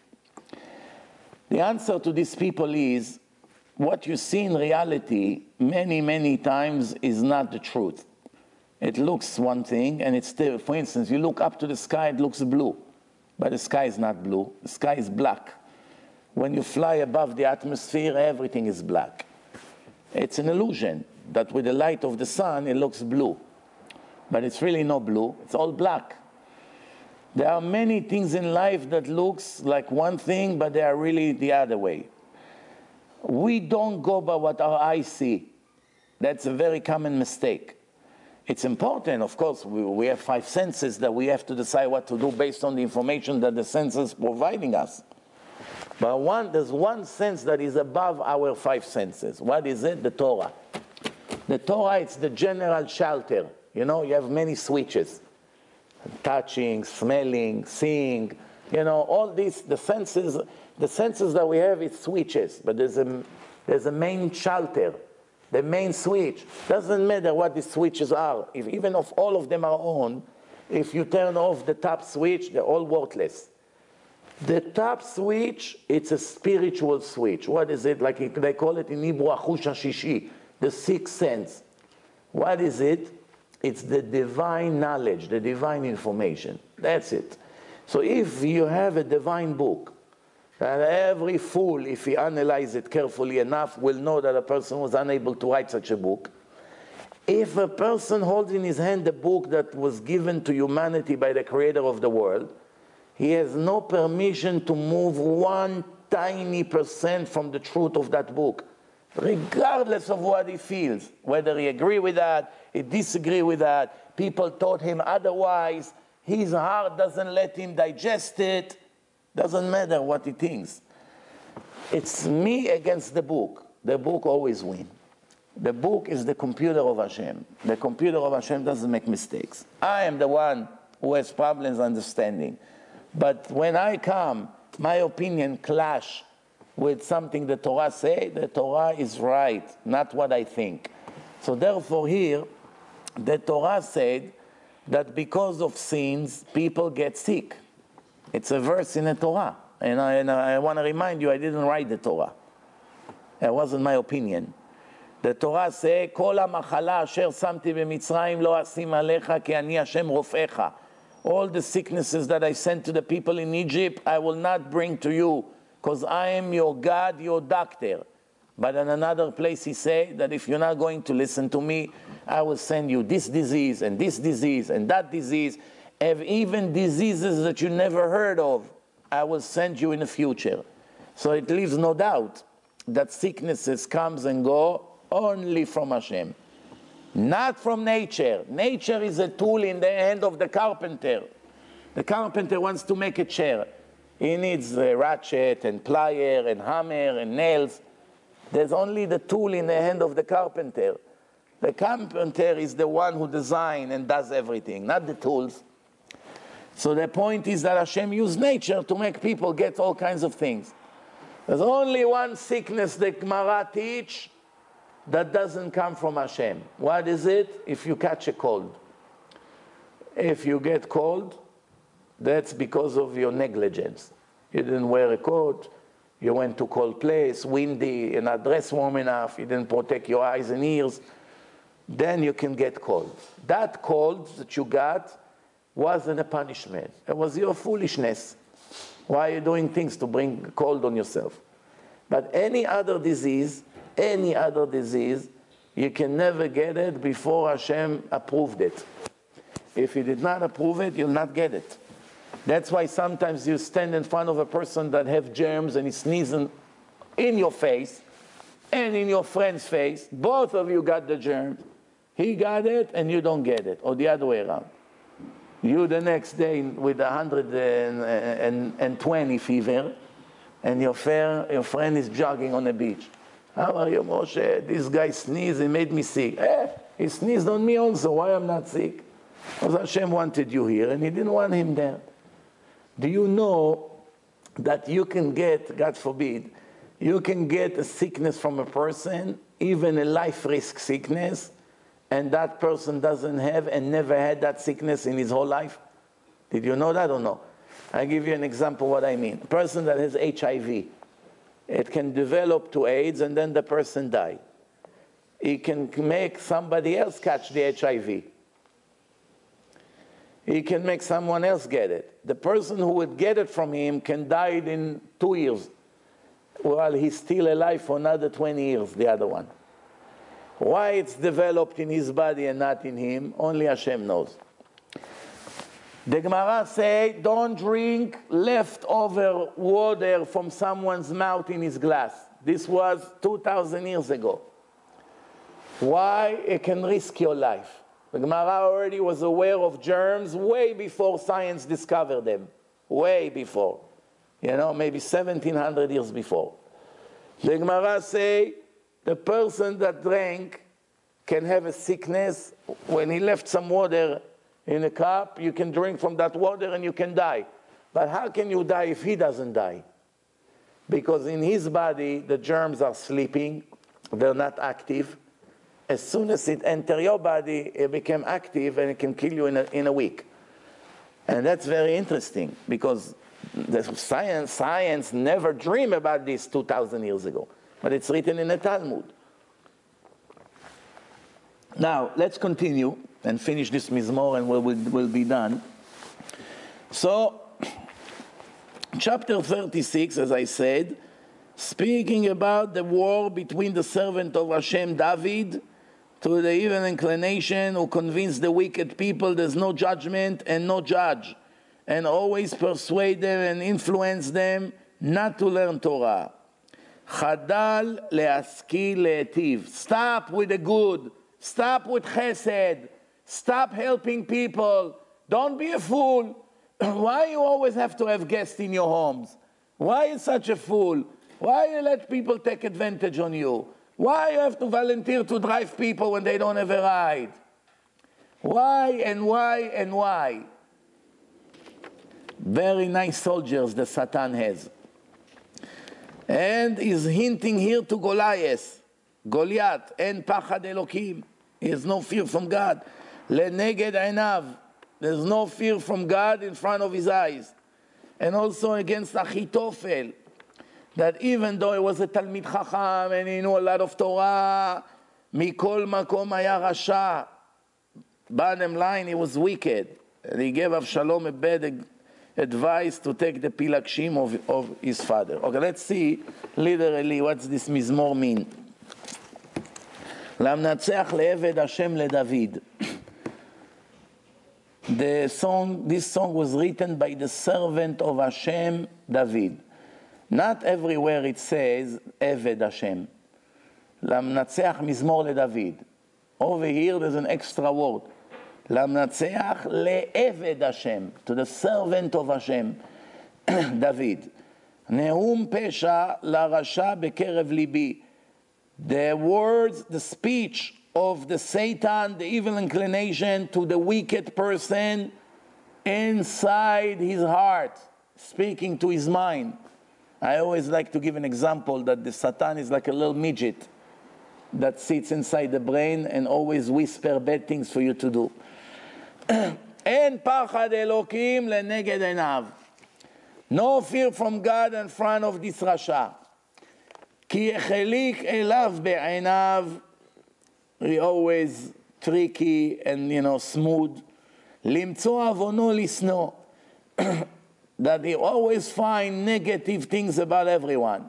The answer to these people is, what you see in reality many, many times is not the truth. It looks one thing, and it's still, for instance, you look up to the sky, it looks blue. But the sky is not blue, the sky is black. When you fly above the atmosphere, everything is black. It's an illusion that with the light of the sun, it looks blue. But it's really not blue, it's all black. There are many things in life that looks like one thing, but they are really the other way. We don't go by what our eyes see. That's a very common mistake. It's important, of course, we, we have five senses that we have to decide what to do based on the information that the senses providing us. But one, there's one sense that is above our five senses. What is it? The Torah. The Torah, it's the general shelter. You know, you have many switches. Touching, smelling, seeing, you know, all these, the senses, the senses that we have is switches, but there's a, there's a main shelter. The main switch. Doesn't matter what the switches are. If even if all of them are on, if you turn off the top switch, they're all worthless. The top switch, it's a spiritual switch. What is it? Like they call it in Hebrew, Achush HaShishi, the sixth sense. What is it? It's the divine knowledge, the divine information. That's it. So if you have a divine book, and every fool, if he analyzes it carefully enough, will know that a person was unable to write such a book. If a person holds in his hand a book that was given to humanity by the creator of the world, he has no permission to move one tiny percent from the truth of that book, regardless of what he feels, whether he agree with that, he disagree with that, people taught him otherwise, his heart doesn't let him digest it. Doesn't matter what he thinks. It's me against the book. The book always wins. The book is the computer of Hashem. The computer of Hashem doesn't make mistakes. I am the one who has problems understanding. But when I come, my opinion clash with something the Torah say, the Torah is right, not what I think. So therefore here, the Torah said that because of sins, people get sick. It's a verse in the Torah. And I, and I want to remind you, I didn't write the Torah. It wasn't my opinion. The Torah says, כל המחלה אשר שמתי במצרים לא אשים עליך כי אני השם רופאך. All the sicknesses that I sent to the people in Egypt, I will not bring to you, because I am your God, your doctor. But in another place he said that if you're not going to listen to me, I will send you this disease and this disease and that disease. Have even diseases that you never heard of, I will send you in the future. So it leaves no doubt that sicknesses comes and go only from Hashem, not from nature. Nature is a tool in the hand of the carpenter. The carpenter wants to make a chair. He needs a ratchet and plier and hammer and nails. There's only the tool in the hand of the carpenter. The carpenter is the one who designs and does everything, not the tools. So the point is that Hashem used nature to make people get all kinds of things. There's only one sickness the Gemara teach that doesn't come from Hashem. What is it? If you catch a cold. If you get cold, that's because of your negligence. You didn't wear a coat, you went to cold place, windy, you're not dressed warm enough, you didn't protect your eyes and ears, then you can get cold. That cold that you got wasn't a punishment. It was your foolishness. Why are you doing things to bring cold on yourself? But any other disease, any other disease, you can never get it before Hashem approved it. If He did not approve it, you'll not get it. That's why sometimes you stand in front of a person that have germs and he's sneezing in your face and in your friend's face. Both of you got the germ. He got it and you don't get it, or the other way around. You the next day with one hundred twenty fever, and your, fair, your friend is jogging on the beach. How are you, Moshe? This guy sneezed, he made me sick. Eh, he sneezed on me also, why I'm not sick? Because Hashem wanted you here, and He didn't want him there. Do you know that you can get, God forbid, you can get a sickness from a person, even a life risk sickness, and that person doesn't have and never had that sickness in his whole life? Did you know that or no? I'll give you an example what I mean. A person that has H I V, it can develop to AIDS and then the person die. It can make somebody else catch the H I V. He can make someone else get it. The person who would get it from him can die in two years, while he's still alive for another twenty years, the other one. Why it's developed in his body and not in him, only Hashem knows. The Gemara say, don't drink leftover water from someone's mouth in his glass. This was two thousand years ago. Why? It can risk your life. The Gemara already was aware of germs way before science discovered them. Way before. You know, maybe seventeen hundred years before. The Gemara say, the person that drank can have a sickness. When he left some water in a cup, you can drink from that water and you can die. But how can you die if he doesn't die? Because in his body, the germs are sleeping. They're not active. As soon as it enters your body, it becomes active and it can kill you in a, in a week. And that's very interesting because the science, science never dreamed about this two thousand years ago. But it's written in the Talmud. Now, let's continue and finish this Mizmor and we'll, we'll, we'll be done. So, chapter thirty-six, as I said, speaking about the war between the servant of Hashem, David, to the evil inclination who convinced the wicked people there's no judgment and no judge, and always persuade them and influence them not to learn Torah. Chadal le'askil le'etiv. Stop with the good. Stop with chesed. Stop helping people. Don't be a fool. Why you always have to have guests in your homes? Why you such a fool? Why you let people take advantage on you? Why you have to volunteer to drive people when they don't have a ride? Why and why and why? Very nice soldiers the Satan has. And he's hinting here to Goliath. Goliath, en pachad Elokim. He has no fear from God. Leneged einav. There's no fear from God in front of his eyes. And also against Achitophel, that even though he was a Talmid Chacham and he knew a lot of Torah, Mikol Makom haya rasha. Bottom line, he was wicked. And he gave Avshalom a bad advice to take the pilakshim of, of his father. Okay, let's see literally what's this Mizmor mean. Lamnatzeach le'eved Hashem leDavid. The song, this song was written by the servant of Hashem, David. Not everywhere it says, Eved Hashem. Lamnatzeach Mizmor leDavid. Over here there's an extra word. Lamnatzeach le'eved Hashem. To the servant of Hashem, David. Neum pesha larasha bekerev libi. The words, the speech of the Satan, the evil inclination to the wicked person inside his heart, speaking to his mind. I always like to give an example that the Satan is like a little midget that sits inside the brain and always whisper bad things for you to do. En pachad Elokim leneged einav. No fear from God in front of this Rasha. Ki echelik elav be'einav. He always tricky and, you know, smooth. Limtzo avono lisno. That he always find negative things about everyone.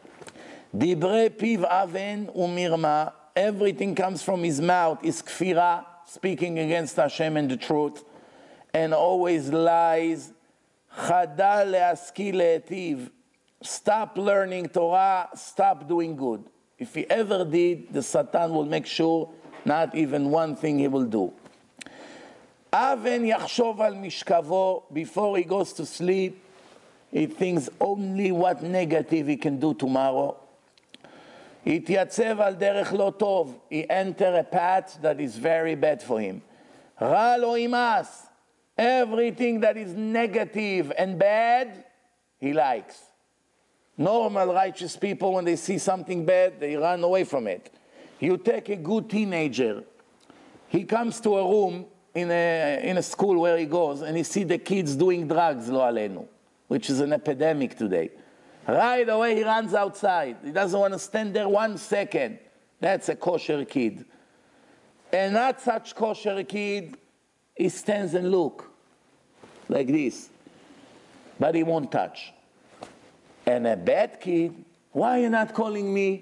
Dibre piv aven umirma. Everything comes from his mouth. Is kfira, speaking against Hashem and the truth. And always lies. Chadal le'askil le'etiv. Stop learning Torah. Stop doing good. If he ever did, the Satan will make sure not even one thing he will do. Aven yachshov al mishkavo. Before he goes to sleep, he thinks only what negative he can do tomorrow. Yityatzeb al derech lo tov. He enter a path that is very bad for him. Ra lo imas. Everything that is negative and bad, he likes. Normal righteous people, when they see something bad, they run away from it. You take a good teenager. He comes to a room in a, in a school where he goes, and he see the kids doing drugs, lo alenu, which is an epidemic today. Right away, he runs outside. He doesn't want to stand there one second. That's a kosher kid. And not such kosher kid, he stands and look like this. But he won't touch. And a bad kid, why are you not calling me?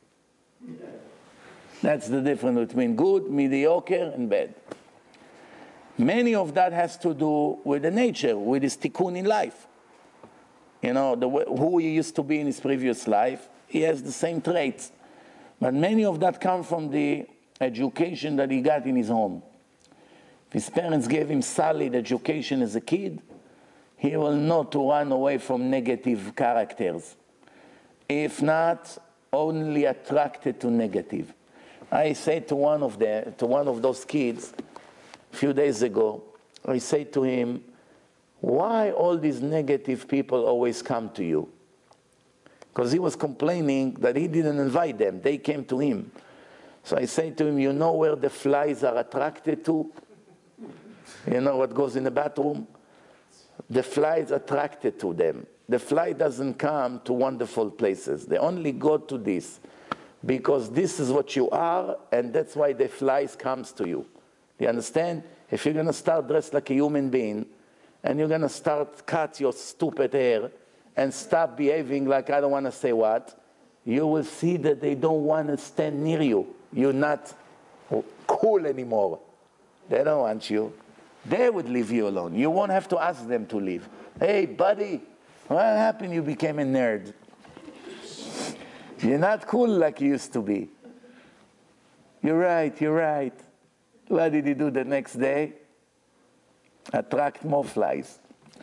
That's the difference between good, mediocre, and bad. Many of that has to do with the nature, with his tikkun in life. You know, the, who he used to be in his previous life, he has the same traits. But many of that come from the education that he got in his home. If his parents gave him solid education as a kid, he will know to run away from negative characters. If not, only attracted to negative. I said to one of the, to one of those kids a few days ago, I said to him, why all these negative people always come to you? Because he was complaining that he didn't invite them, they came to him. So I say to him, you know where the flies are attracted to? You know what goes in the bathroom? The flies attracted to them. The fly doesn't come to wonderful places. They only go to this because this is what you are, and that's why the flies comes to you. You understand? If you're going to start dressed like a human being, and you're going to start cut your stupid hair, and stop behaving like I don't want to say what, you will see that they don't want to stand near you. You're not cool anymore. They don't want you. They would leave you alone. You won't have to ask them to leave. Hey, buddy, what happened? You became a nerd. You're not cool like you used to be. You're right, you're right. What did he do the next day? Attract more flies.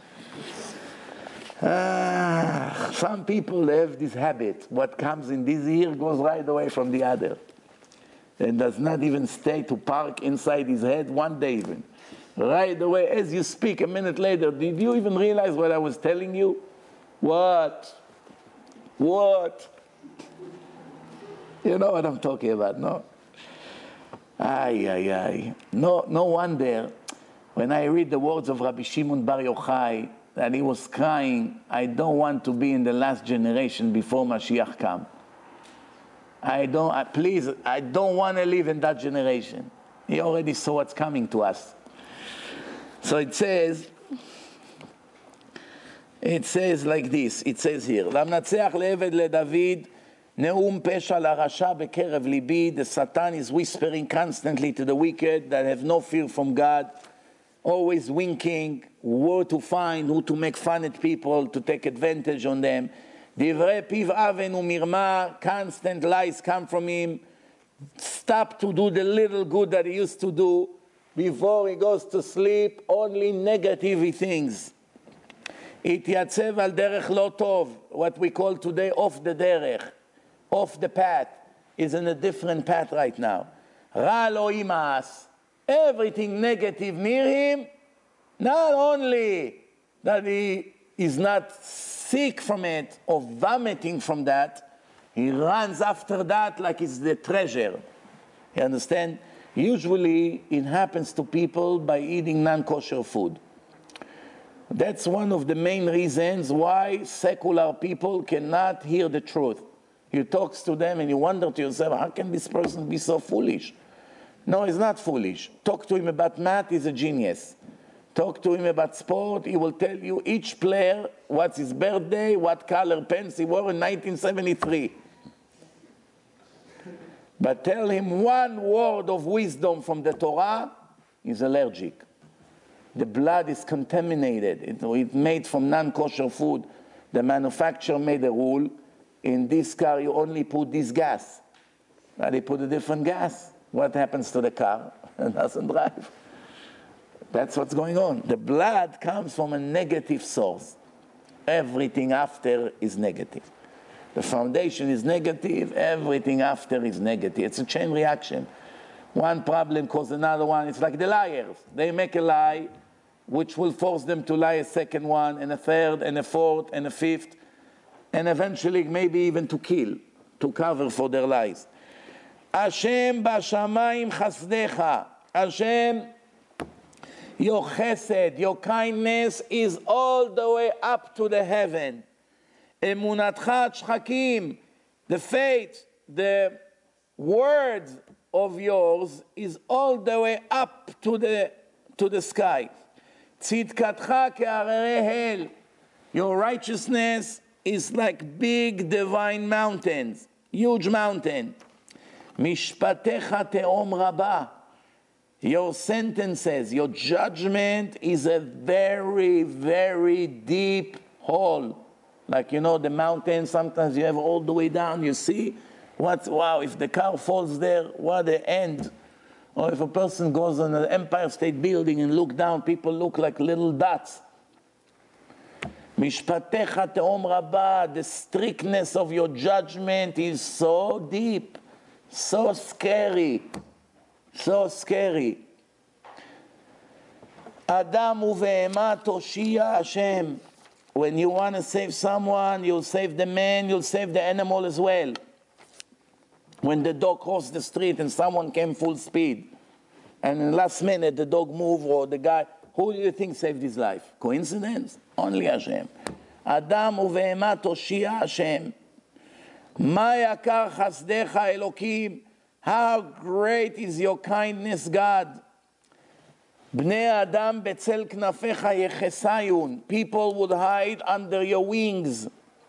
Ah, some people have this habit. What comes in this ear goes right away from the other. And does not even stay to park inside his head one day even. Right away, as you speak, a minute later, did you even realize what I was telling you? What? What? You know what I'm talking about, no? Ay, ay, ay. No, no wonder, when I read the words of Rabbi Shimon Bar Yochai, that he was crying, I don't want to be in the last generation before Mashiach comes. I don't, I, please, I don't want to live in that generation. He already saw what's coming to us. So it says, it says like this, it says here, למנצח לעבד לדוד, נאום פשע לרשע בקרב ליבי, the Satan is whispering constantly to the wicked that have no fear from God, always winking, where to find, who to make fun at people, to take advantage on them. דברי פיו אבן ומרמה, constant lies come from him. Stop to do the little good that he used to do. Before he goes to sleep, only negative things. התייצב על דרך לא טוב, what we call today off the דרך, off the path, is in a different path right now. רע לא ימאס, everything negative near him, not only that he is not sick from it or vomiting from that, he runs after that like it's the treasure. You understand? Usually it happens to people by eating non-kosher food. That's one of the main reasons why secular people cannot hear the truth. You talk to them and you wonder to yourself, how can this person be so foolish? No, he's not foolish. Talk to him about math, he's a genius. Talk to him about sport, he will tell you each player what's his birthday, what color pants he wore in nineteen seventy-three. But tell him one word of wisdom from the Torah, he's allergic. The blood is contaminated. It, it's made from non-kosher food. The manufacturer made a rule, in this car you only put this gas. Now they put a different gas. What happens to the car? It doesn't drive. That's what's going on. The blood comes from a negative source. Everything after is negative. The foundation is negative, everything after is negative. It's a chain reaction. One problem causes another one. It's like the liars. They make a lie, which will force them to lie a second one, and a third, and a fourth, and a fifth, and eventually maybe even to kill, to cover for their lies. Hashem b'shamayim chasdecha. Hashem, your chesed, your kindness is all the way up to the heaven. Emunatcha shchakim, the faith, the words of yours is all the way up to the to the sky. Tzidkatcha ke'arei hel, your righteousness is like big divine mountains, huge mountain. Mishpatecha te'om rabah, your sentences, your judgment is a very, very deep hole, Like, you know, the mountain, sometimes you have all the way down, you see what, wow, if the car falls there, what the end. Or if a person goes on an Empire State Building and look down, people look like little dots. Mishpatecha te'om rabba, the strictness of your judgment is so deep, so scary, so scary. Adam uve'ema toshia Hashem. When you want to save someone, you'll save the man, you'll save the animal as well. When the dog crossed the street and someone came full speed, and in the last minute the dog moved, or the guy, who do you think saved his life? Coincidence? Only Hashem. Adam uve'ema toshia Hashem. Ma yakar chasdecha Elokim. How great is your kindness, God. Bnei Adam betzel knafecha yechesayun. People would hide under your wings.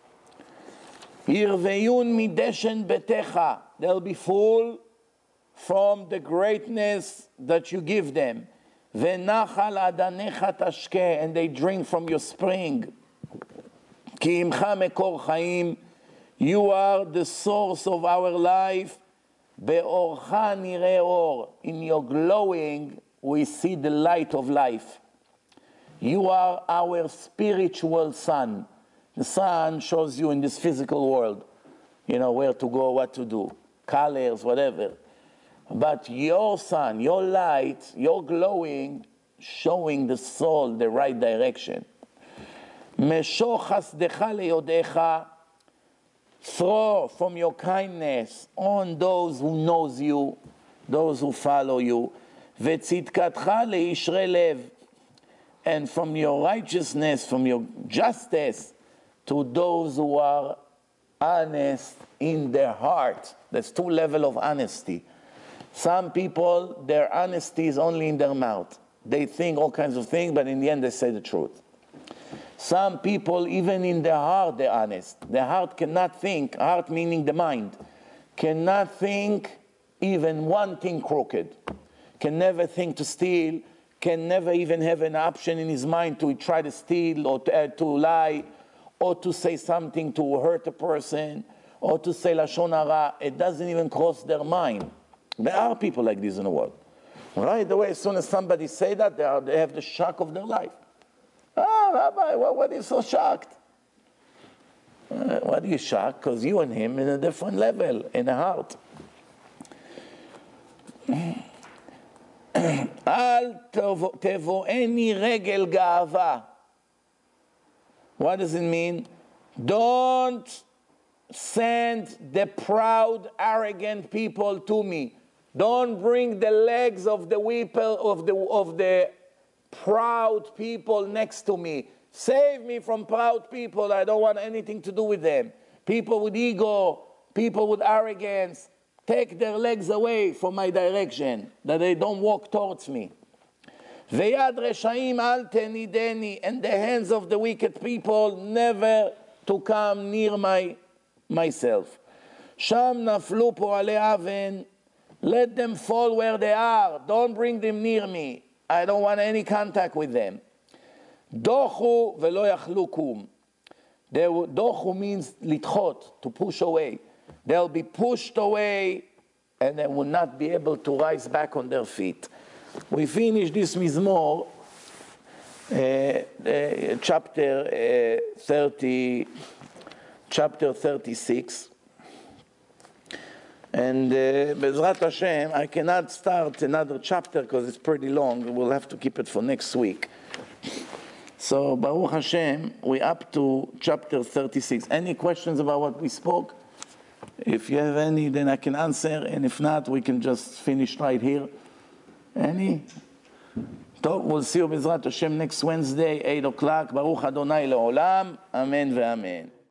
Yirveyun mideshen betecha. They'll be full from the greatness that you give them. V'nachal adanecha tashke. And they drink from your spring. Ki imcha mekor chaim. You are the source of our life. Be'orcha nireh or. In your glowing, we see the light of life. You are our spiritual sun. The sun shows you in this physical world, you know, where to go, what to do, colors, whatever. But your sun, your light, your glowing, showing the soul the right direction. Meshoch chasdecha leyodecha. Throw from your kindness on those who knows you, those who follow you. V'tzidkatcha leishrei lev, and from your righteousness, from your justice, to those who are honest in their heart. There's two levels of honesty. Some people, their honesty is only in their mouth. They think all kinds of things, but in the end they say the truth. Some people, even in their heart, they're honest. Their heart cannot think, heart meaning the mind, cannot think even one thing crooked. Can never think to steal, can never even have an option in his mind to try to steal or to, uh, to lie, or to say something to hurt a person, or to say lashon hara. It doesn't even cross their mind. There are people like this in the world. Right away, as soon as somebody say that, they, are, they have the shock of their life. Ah, Rabbi, what, what are you so shocked? Uh, what are you shocked? Because you and him in a different level, in the heart. Al tevo'eni regel ga'ava. What does it mean? Don't send the proud, arrogant people to me. Don't bring the legs of the people of the of the proud people next to me. Save me from proud people. I don't want anything to do with them. People with ego, people with arrogance. Take their legs away from my direction, that they don't walk towards me. Veyad reshaim al tenideni, and the hands of the wicked people never to come near my myself. Sham naflu po'alei aven, let them fall where they are. Don't bring them near me. I don't want any contact with them. Dochu velo yachlukum. Dochu means litchot, to push away. They'll be pushed away and they will not be able to rise back on their feet. We finish this Mizmor, uh, uh, chapter uh, thirty, chapter thirty-six. And uh, Bezrat Hashem, I cannot start another chapter because it's pretty long. We'll have to keep it for next week. So Baruch Hashem, we're up to chapter thirty-six. Any questions about what we spoke? If you have any, then I can answer, and if not, we can just finish right here. Any? So we'll see you Bezrat Hashem next Wednesday, eight o'clock. Baruch Adonai le'olam. Amen ve'amen.